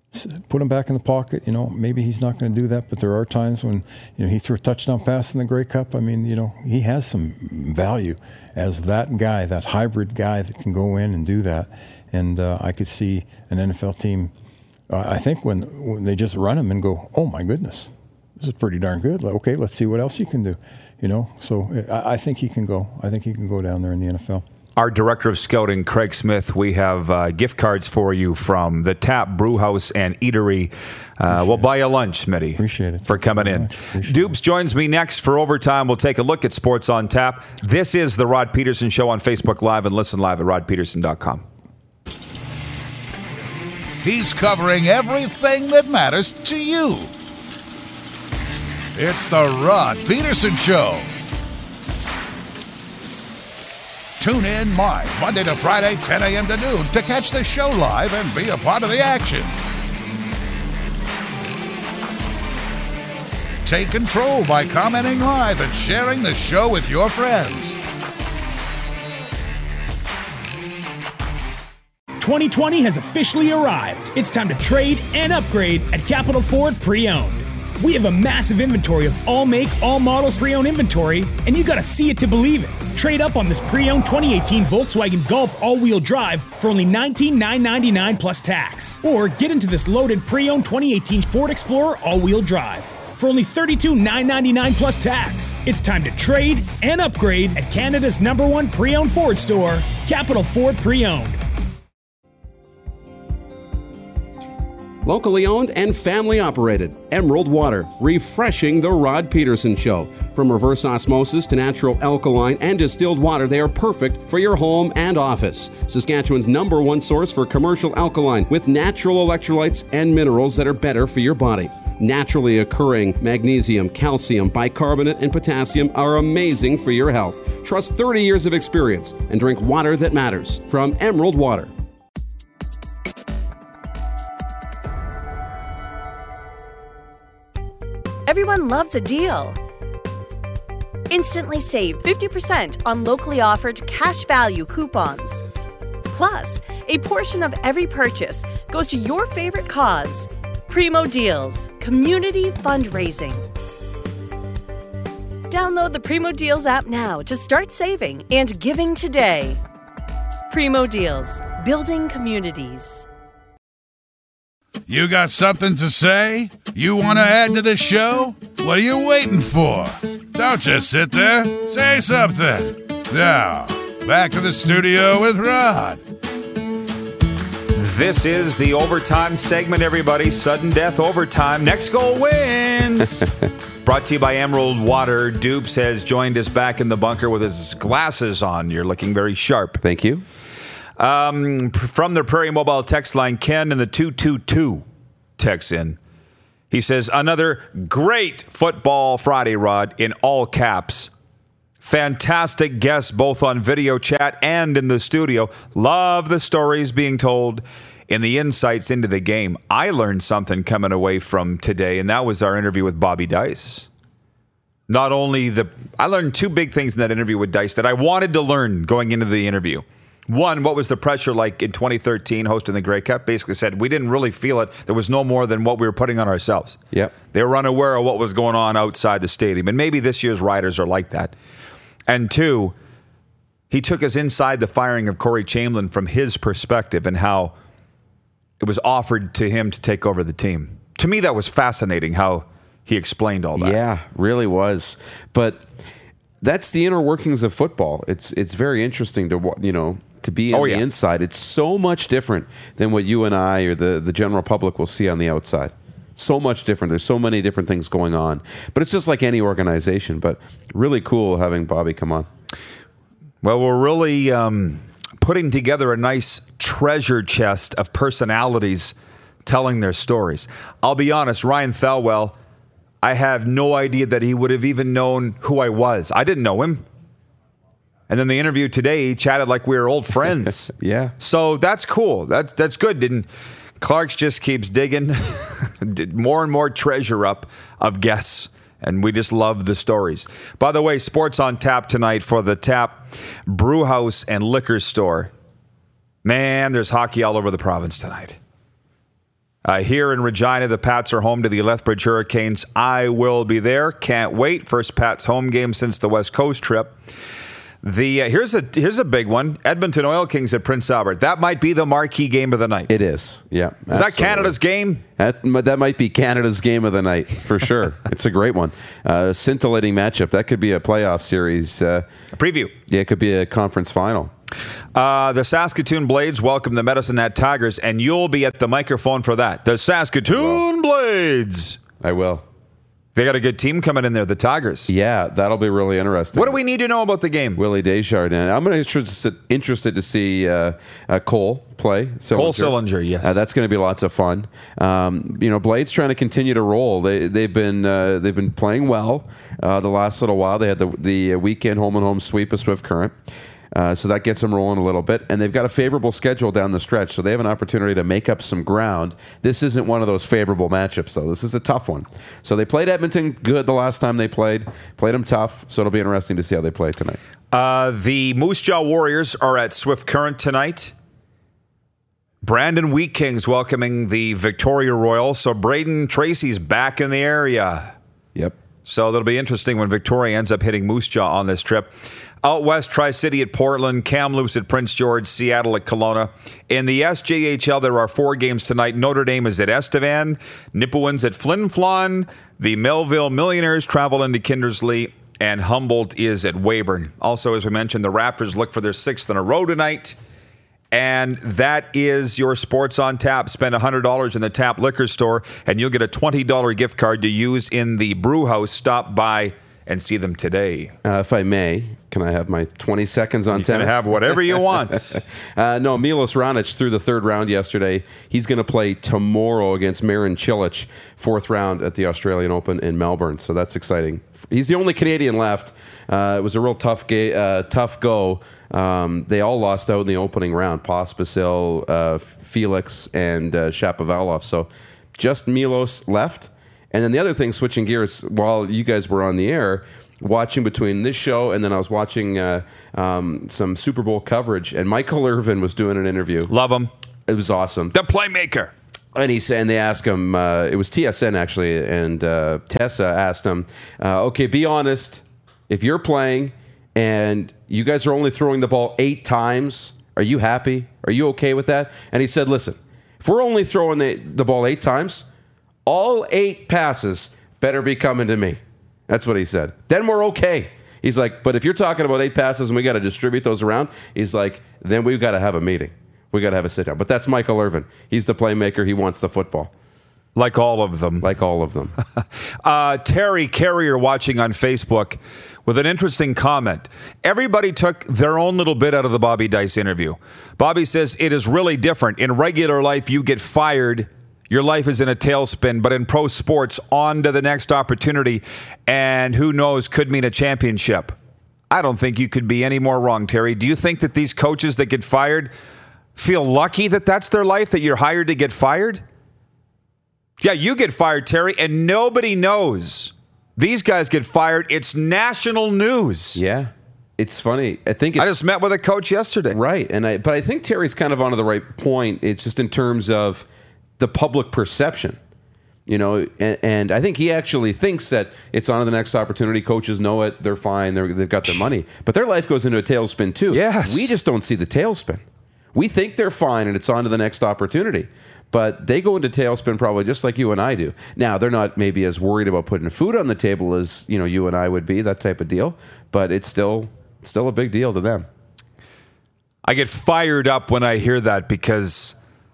put him back in the pocket. You know, maybe he's not going to do that, but there are times when, you know, he threw a touchdown pass in the Grey Cup. I mean, you know, he has some value as that guy, that hybrid guy that can go in and do that. And uh, I could see an N F L team, uh, I think when, when they just run him and go, oh my goodness, this is pretty darn good. Like, okay, let's see what else you can do. You know, so I, I think he can go. I think he can go down there in the N F L. Our director of scouting, Craig Smith, we have uh, gift cards for you from the Tap Brewhouse and Eatery. Uh, we'll buy you lunch, Smitty. Appreciate it. For coming in. Dupes joins me next for Overtime. We'll take a look at Sports on Tap. This is the Rod Peterson Show on Facebook Live, and listen live at rod peterson dot com. He's covering everything that matters to you. It's the Rod Peterson Show. Tune in live Monday to Friday, ten a.m. to noon, to catch the show live and be a part of the action. Take control by commenting live and sharing the show with your friends. twenty twenty has officially arrived. It's time to trade and upgrade at Capital Ford Pre-Owned. We have a massive inventory of all make, all models pre-owned inventory, and you gotta see it to believe it. Trade up on this pre-owned twenty eighteen Volkswagen Golf all-wheel drive for only nineteen thousand nine hundred ninety-nine dollars plus tax. Or get into this loaded pre-owned twenty eighteen Ford Explorer all-wheel drive for only thirty-two thousand nine hundred ninety-nine dollars plus tax. It's time to trade and upgrade at Canada's number one pre-owned Ford store, Capital Ford Pre-Owned. Locally owned and family operated. Emerald Water, refreshing the Rod Peterson Show. From reverse osmosis to natural alkaline and distilled water, they are perfect for your home and office. Saskatchewan's number one source for commercial alkaline with natural electrolytes and minerals that are better for your body. Naturally occurring magnesium, calcium, bicarbonate, and potassium are amazing for your health. Trust thirty years of experience and drink water that matters from Emerald Water. Everyone loves a deal. Instantly save fifty percent on locally offered cash value coupons. Plus, a portion of every purchase goes to your favorite cause. Primo Deals, community fundraising. Download the Primo Deals app now to start saving and giving today. Primo Deals, building communities. You got something to say? You want to add to the show? What are you waiting for? Don't just sit there. Say something. Now, back to the studio with Rod. This is the Overtime segment, everybody. Sudden death overtime. Next goal wins. Brought to you by Emerald Water. Dupes has joined us back in the bunker with his glasses on. You're looking very sharp. Thank you. Um, from the Prairie Mobile text line, Ken in the two two two texts in. He says, another great football Friday, Rod, in all caps. Fantastic guests both on video chat and in the studio. Love the stories being told and the insights into the game. I learned something coming away from today, and that was our interview with Bobby Dice. Not only the, I learned two big things in that interview with Dice that I wanted to learn going into the interview. One, what was the pressure like in twenty thirteen hosting the Grey Cup? Basically said we didn't really feel it. There was no more than what we were putting on ourselves. Yep. They were unaware of what was going on outside the stadium. And maybe this year's riders are like that. And two, he took us inside the firing of Corey Chamberlain from his perspective and how it was offered to him to take over the team. To me, that was fascinating how he explained all that. Yeah, really was. But that's the inner workings of football. It's it's very interesting to, you know, to be on oh, the yeah. inside. It's so much different than what you and I or the, the general public will see on the outside. So much different. There's so many different things going on. But it's just like any organization. But really cool having Bobby come on. Well, we're really um, putting together a nice treasure chest of personalities telling their stories. I'll be honest, Ryan Thelwell, I have no idea that he would have even known who I was. I didn't know him. And then the interview today, he chatted like we were old friends. Yeah. So that's cool. That's that's good. Didn't Clark's just keeps digging more and more treasure up of guests. And we just love the stories. By the way, Sports on Tap tonight for the Tap Brewhouse and Liquor Store. Man, there's hockey all over the province tonight. Uh, here in Regina, the Pats are home to the Lethbridge Hurricanes. I will be there. Can't wait. First Pats home game since the West Coast trip. The uh, here's a here's a big one. Edmonton Oil Kings at Prince Albert. That might be the marquee game of the night. It is. Yeah. Is absolutely. that Canada's game? That, that might be Canada's game of the night for sure. It's a great one. Uh, scintillating matchup. That could be a playoff series. Uh, a preview. Yeah, it could be a conference final. Uh, the Saskatoon Blades welcome the Medicine Hat Tigers, and you'll be at the microphone for that. The Saskatoon Blades. I will. They got a good team coming in there, the Tigers. Yeah, that'll be really interesting. What do we need to know about the game? Willie Desjardins. I'm interested, interested to see uh, uh, Cole play. Sillinger. Cole Sillinger, yes. Uh, that's going to be lots of fun. Um, you know, Blades trying to continue to roll. They they've been uh, they've been playing well uh, the last little while. They had the the weekend home and home sweep of Swift Current. Uh, so that gets them rolling a little bit. And they've got a favorable schedule down the stretch, so they have an opportunity to make up some ground. This isn't one of those favorable matchups, though. This is a tough one. So they played Edmonton good the last time they played. Played them tough, so it'll be interesting to see how they play tonight. Uh, the Moose Jaw Warriors are at Swift Current tonight. Brandon Wheat Kings welcoming the Victoria Royals. So Braden Tracy's back in the area. Yep. So that'll be interesting when Victoria ends up hitting Moose Jaw on this trip. Out west, Tri-City at Portland, Kamloops at Prince George, Seattle at Kelowna. In the S J H L, there are four games tonight. Notre Dame is at Estevan, Nipawins at Flin Flon, the Melville Millionaires travel into Kindersley, and Humboldt is at Weyburn. Also, as we mentioned, the Raptors look for their sixth in a row tonight. And that is your Sports on Tap. Spend one hundred dollars in the Tap liquor store, and you'll get a twenty dollars gift card to use in the brew house. Stop by and see them today. Uh, if I may, can I have my twenty seconds on you tennis? You can have whatever you want. uh, no, Milos Raonic through the third round yesterday. He's going to play tomorrow against Marin Cilic, fourth round at the Australian Open in Melbourne. So that's exciting. He's the only Canadian left. Uh, it was a real tough, ga- uh, tough go. Um, they all lost out in the opening round. Pospisil, uh, Felix, and uh, Shapovalov. So just Milos left. And then the other thing, switching gears, while you guys were on the air, watching between this show and then I was watching uh, um, some Super Bowl coverage, and Michael Irvin was doing an interview. Love him. It was awesome. The playmaker. And he said, and they asked him, uh, it was T S N actually, and uh, Tessa asked him, uh, okay, be honest, if you're playing and you guys are only throwing the ball eight times, are you happy? Are you okay with that? And he said, listen, if we're only throwing the, the ball eight times, all eight passes better be coming to me. That's what he said. Then we're okay. He's like, but if you're talking about eight passes and we got to distribute those around, he's like, then we've got to have a meeting. We got to have a sit down. But that's Michael Irvin. He's the playmaker. He wants the football. Like all of them. Like all of them. uh, Terry Carrier watching on Facebook with an interesting comment. Everybody took their own little bit out of the Bobby Dice interview. Bobby says it is really different. In regular life, you get fired. Your life is in a tailspin, but in pro sports, on to the next opportunity, and who knows, could mean a championship. I don't think you could be any more wrong, Terry. Do you think that these coaches that get fired feel lucky that that's their life, that you're hired to get fired? Yeah, you get fired, Terry, and nobody knows. These guys get fired. It's national news. Yeah. It's funny. I think it's, I just met with a coach yesterday. Right, and I, but I think Terry's kind of onto the right point. It's just in terms of the public perception, you know, and, and I think he actually thinks that it's on to the next opportunity. Coaches know it. They're fine. They're, they've got their money. But their life goes into a tailspin, too. Yes. We just don't see the tailspin. We think they're fine and it's on to the next opportunity. But they go into tailspin probably just like you and I do. Now, they're not maybe as worried about putting food on the table as, you know, you and I would be, that type of deal. But it's still still a big deal to them. I get fired up when I hear that because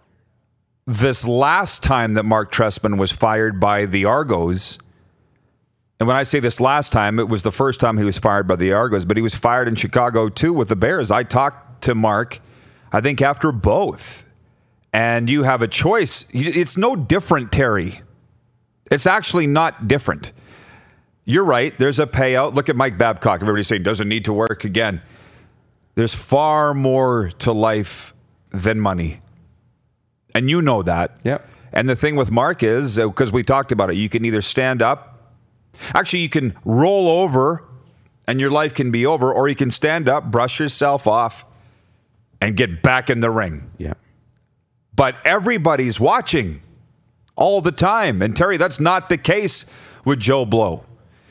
this last time that Mark Trestman was fired by the Argos, and when I say this last time, it was the first time he was fired by the Argos, but he was fired in Chicago too with the Bears. I talked to Mark, I think after both, and you have a choice. It's no different, Terry. It's actually not different. You're right. There's a payout. Look at Mike Babcock. Everybody's saying doesn't need to work again. There's far more to life than money. And you know that. Yep. And the thing with Mark is, because we talked about it, you can either stand up. Actually, you can roll over and your life can be over, or you can stand up, brush yourself off, and get back in the ring. Yeah. But everybody's watching. all the time. And Terry, that's not the case with Joe Blow.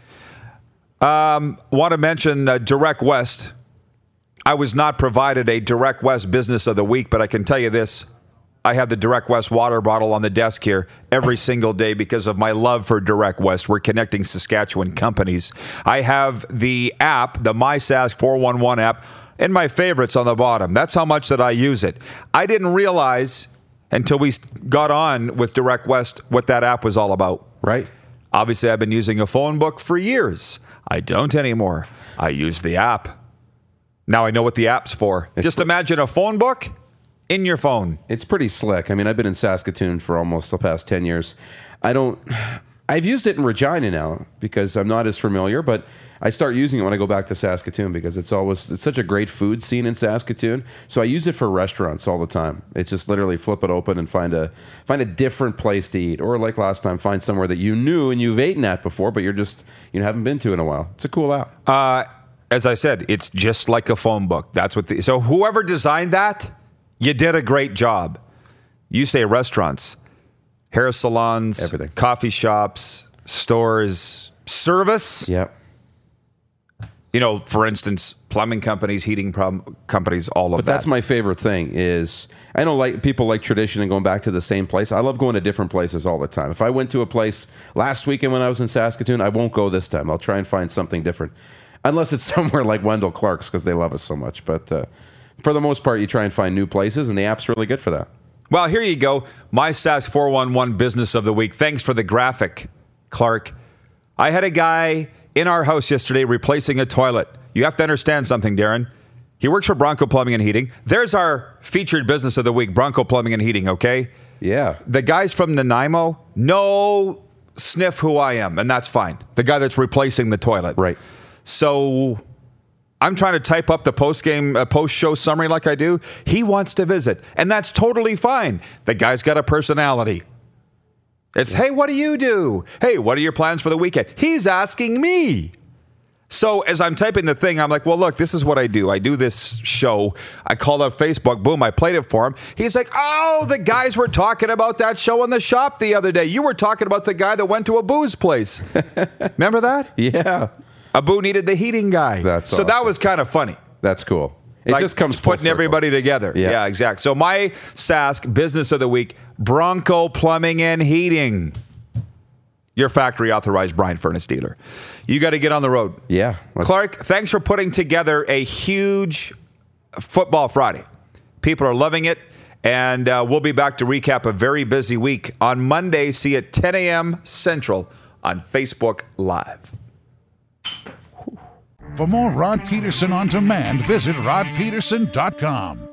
Um, want to mention uh, Direct West. I was not provided a Direct West Business of the Week, but I can tell you this. I have the Direct West water bottle on the desk here every single day because of my love for Direct West. We're connecting Saskatchewan companies. I have the app, the MySask four one one app, in my favorites on the bottom. That's how much that I use it. I didn't realize until we got on with Direct West what that app was all about. Right. Obviously, I've been using a phone book for years. I don't anymore. I use the app. Now I know what the app's for. It's Just imagine a phone book in your phone. It's pretty slick. I mean, I've been in Saskatoon for almost the past ten years. I don't... I've used it in Regina now because I'm not as familiar, but I start using it when I go back to Saskatoon because it's always it's such a great food scene in Saskatoon. So I use it for restaurants all the time. It's just literally flip it open and find a find a different place to eat, or like last time, find somewhere that you knew and you've eaten at before, but you're just you know, haven't been to in a while. It's a cool app. Uh, as I said, it's just like a phone book. That's what. The, so whoever designed that, you did a great job. You say restaurants. Hair salons, everything, coffee shops, stores, service. Yep. You know, for instance, plumbing companies, heating prom- companies, all of but that. But that's my favorite thing is, I know like people like tradition and going back to the same place. I love going to different places all the time. If I went to a place last weekend when I was in Saskatoon, I won't go this time. I'll try and find something different. Unless it's somewhere like Wendell Clark's because they love us so much. But uh, for the most part, you try and find new places, and the app's really good for that. Well, here you go. MySask four one one Business of the Week. Thanks for the graphic, Clark. I had a guy in our house yesterday replacing a toilet. You have to understand something, Darren. He works for Bronco Plumbing and Heating. There's our featured Business of the Week, Bronco Plumbing and Heating, okay? Yeah. The guys from Nanaimo, no sniff who I am, and that's fine. The guy that's replacing the toilet. Right. So I'm trying to type up the post-game, uh, post-show summary like I do. He wants to visit, and that's totally fine. The guy's got a personality. It's, hey, what do you do? Hey, what are your plans for the weekend? He's asking me. So as I'm typing the thing, I'm like, well, look, this is what I do. I do this show. I called up Facebook. Boom, I played it for him. He's like, oh, the guys were talking about that show in the shop the other day. You were talking about the guy that went to a booze place. Remember that? Yeah. Abu needed the heating guy. That's so awesome. that was kind of funny. That's cool. It like just comes full putting circle. everybody together. Yeah. yeah, exactly. So my Sask Business of the Week, Bronco Plumbing and Heating. Your factory authorized Brian Furnace dealer. You got to get on the road. Yeah. Clark, thanks for putting together a huge Football Friday. People are loving it. And uh, we'll be back to recap a very busy week on Monday. See you at ten a.m. Central on Facebook Live. For more Rod Peterson on demand, visit rod peterson dot com.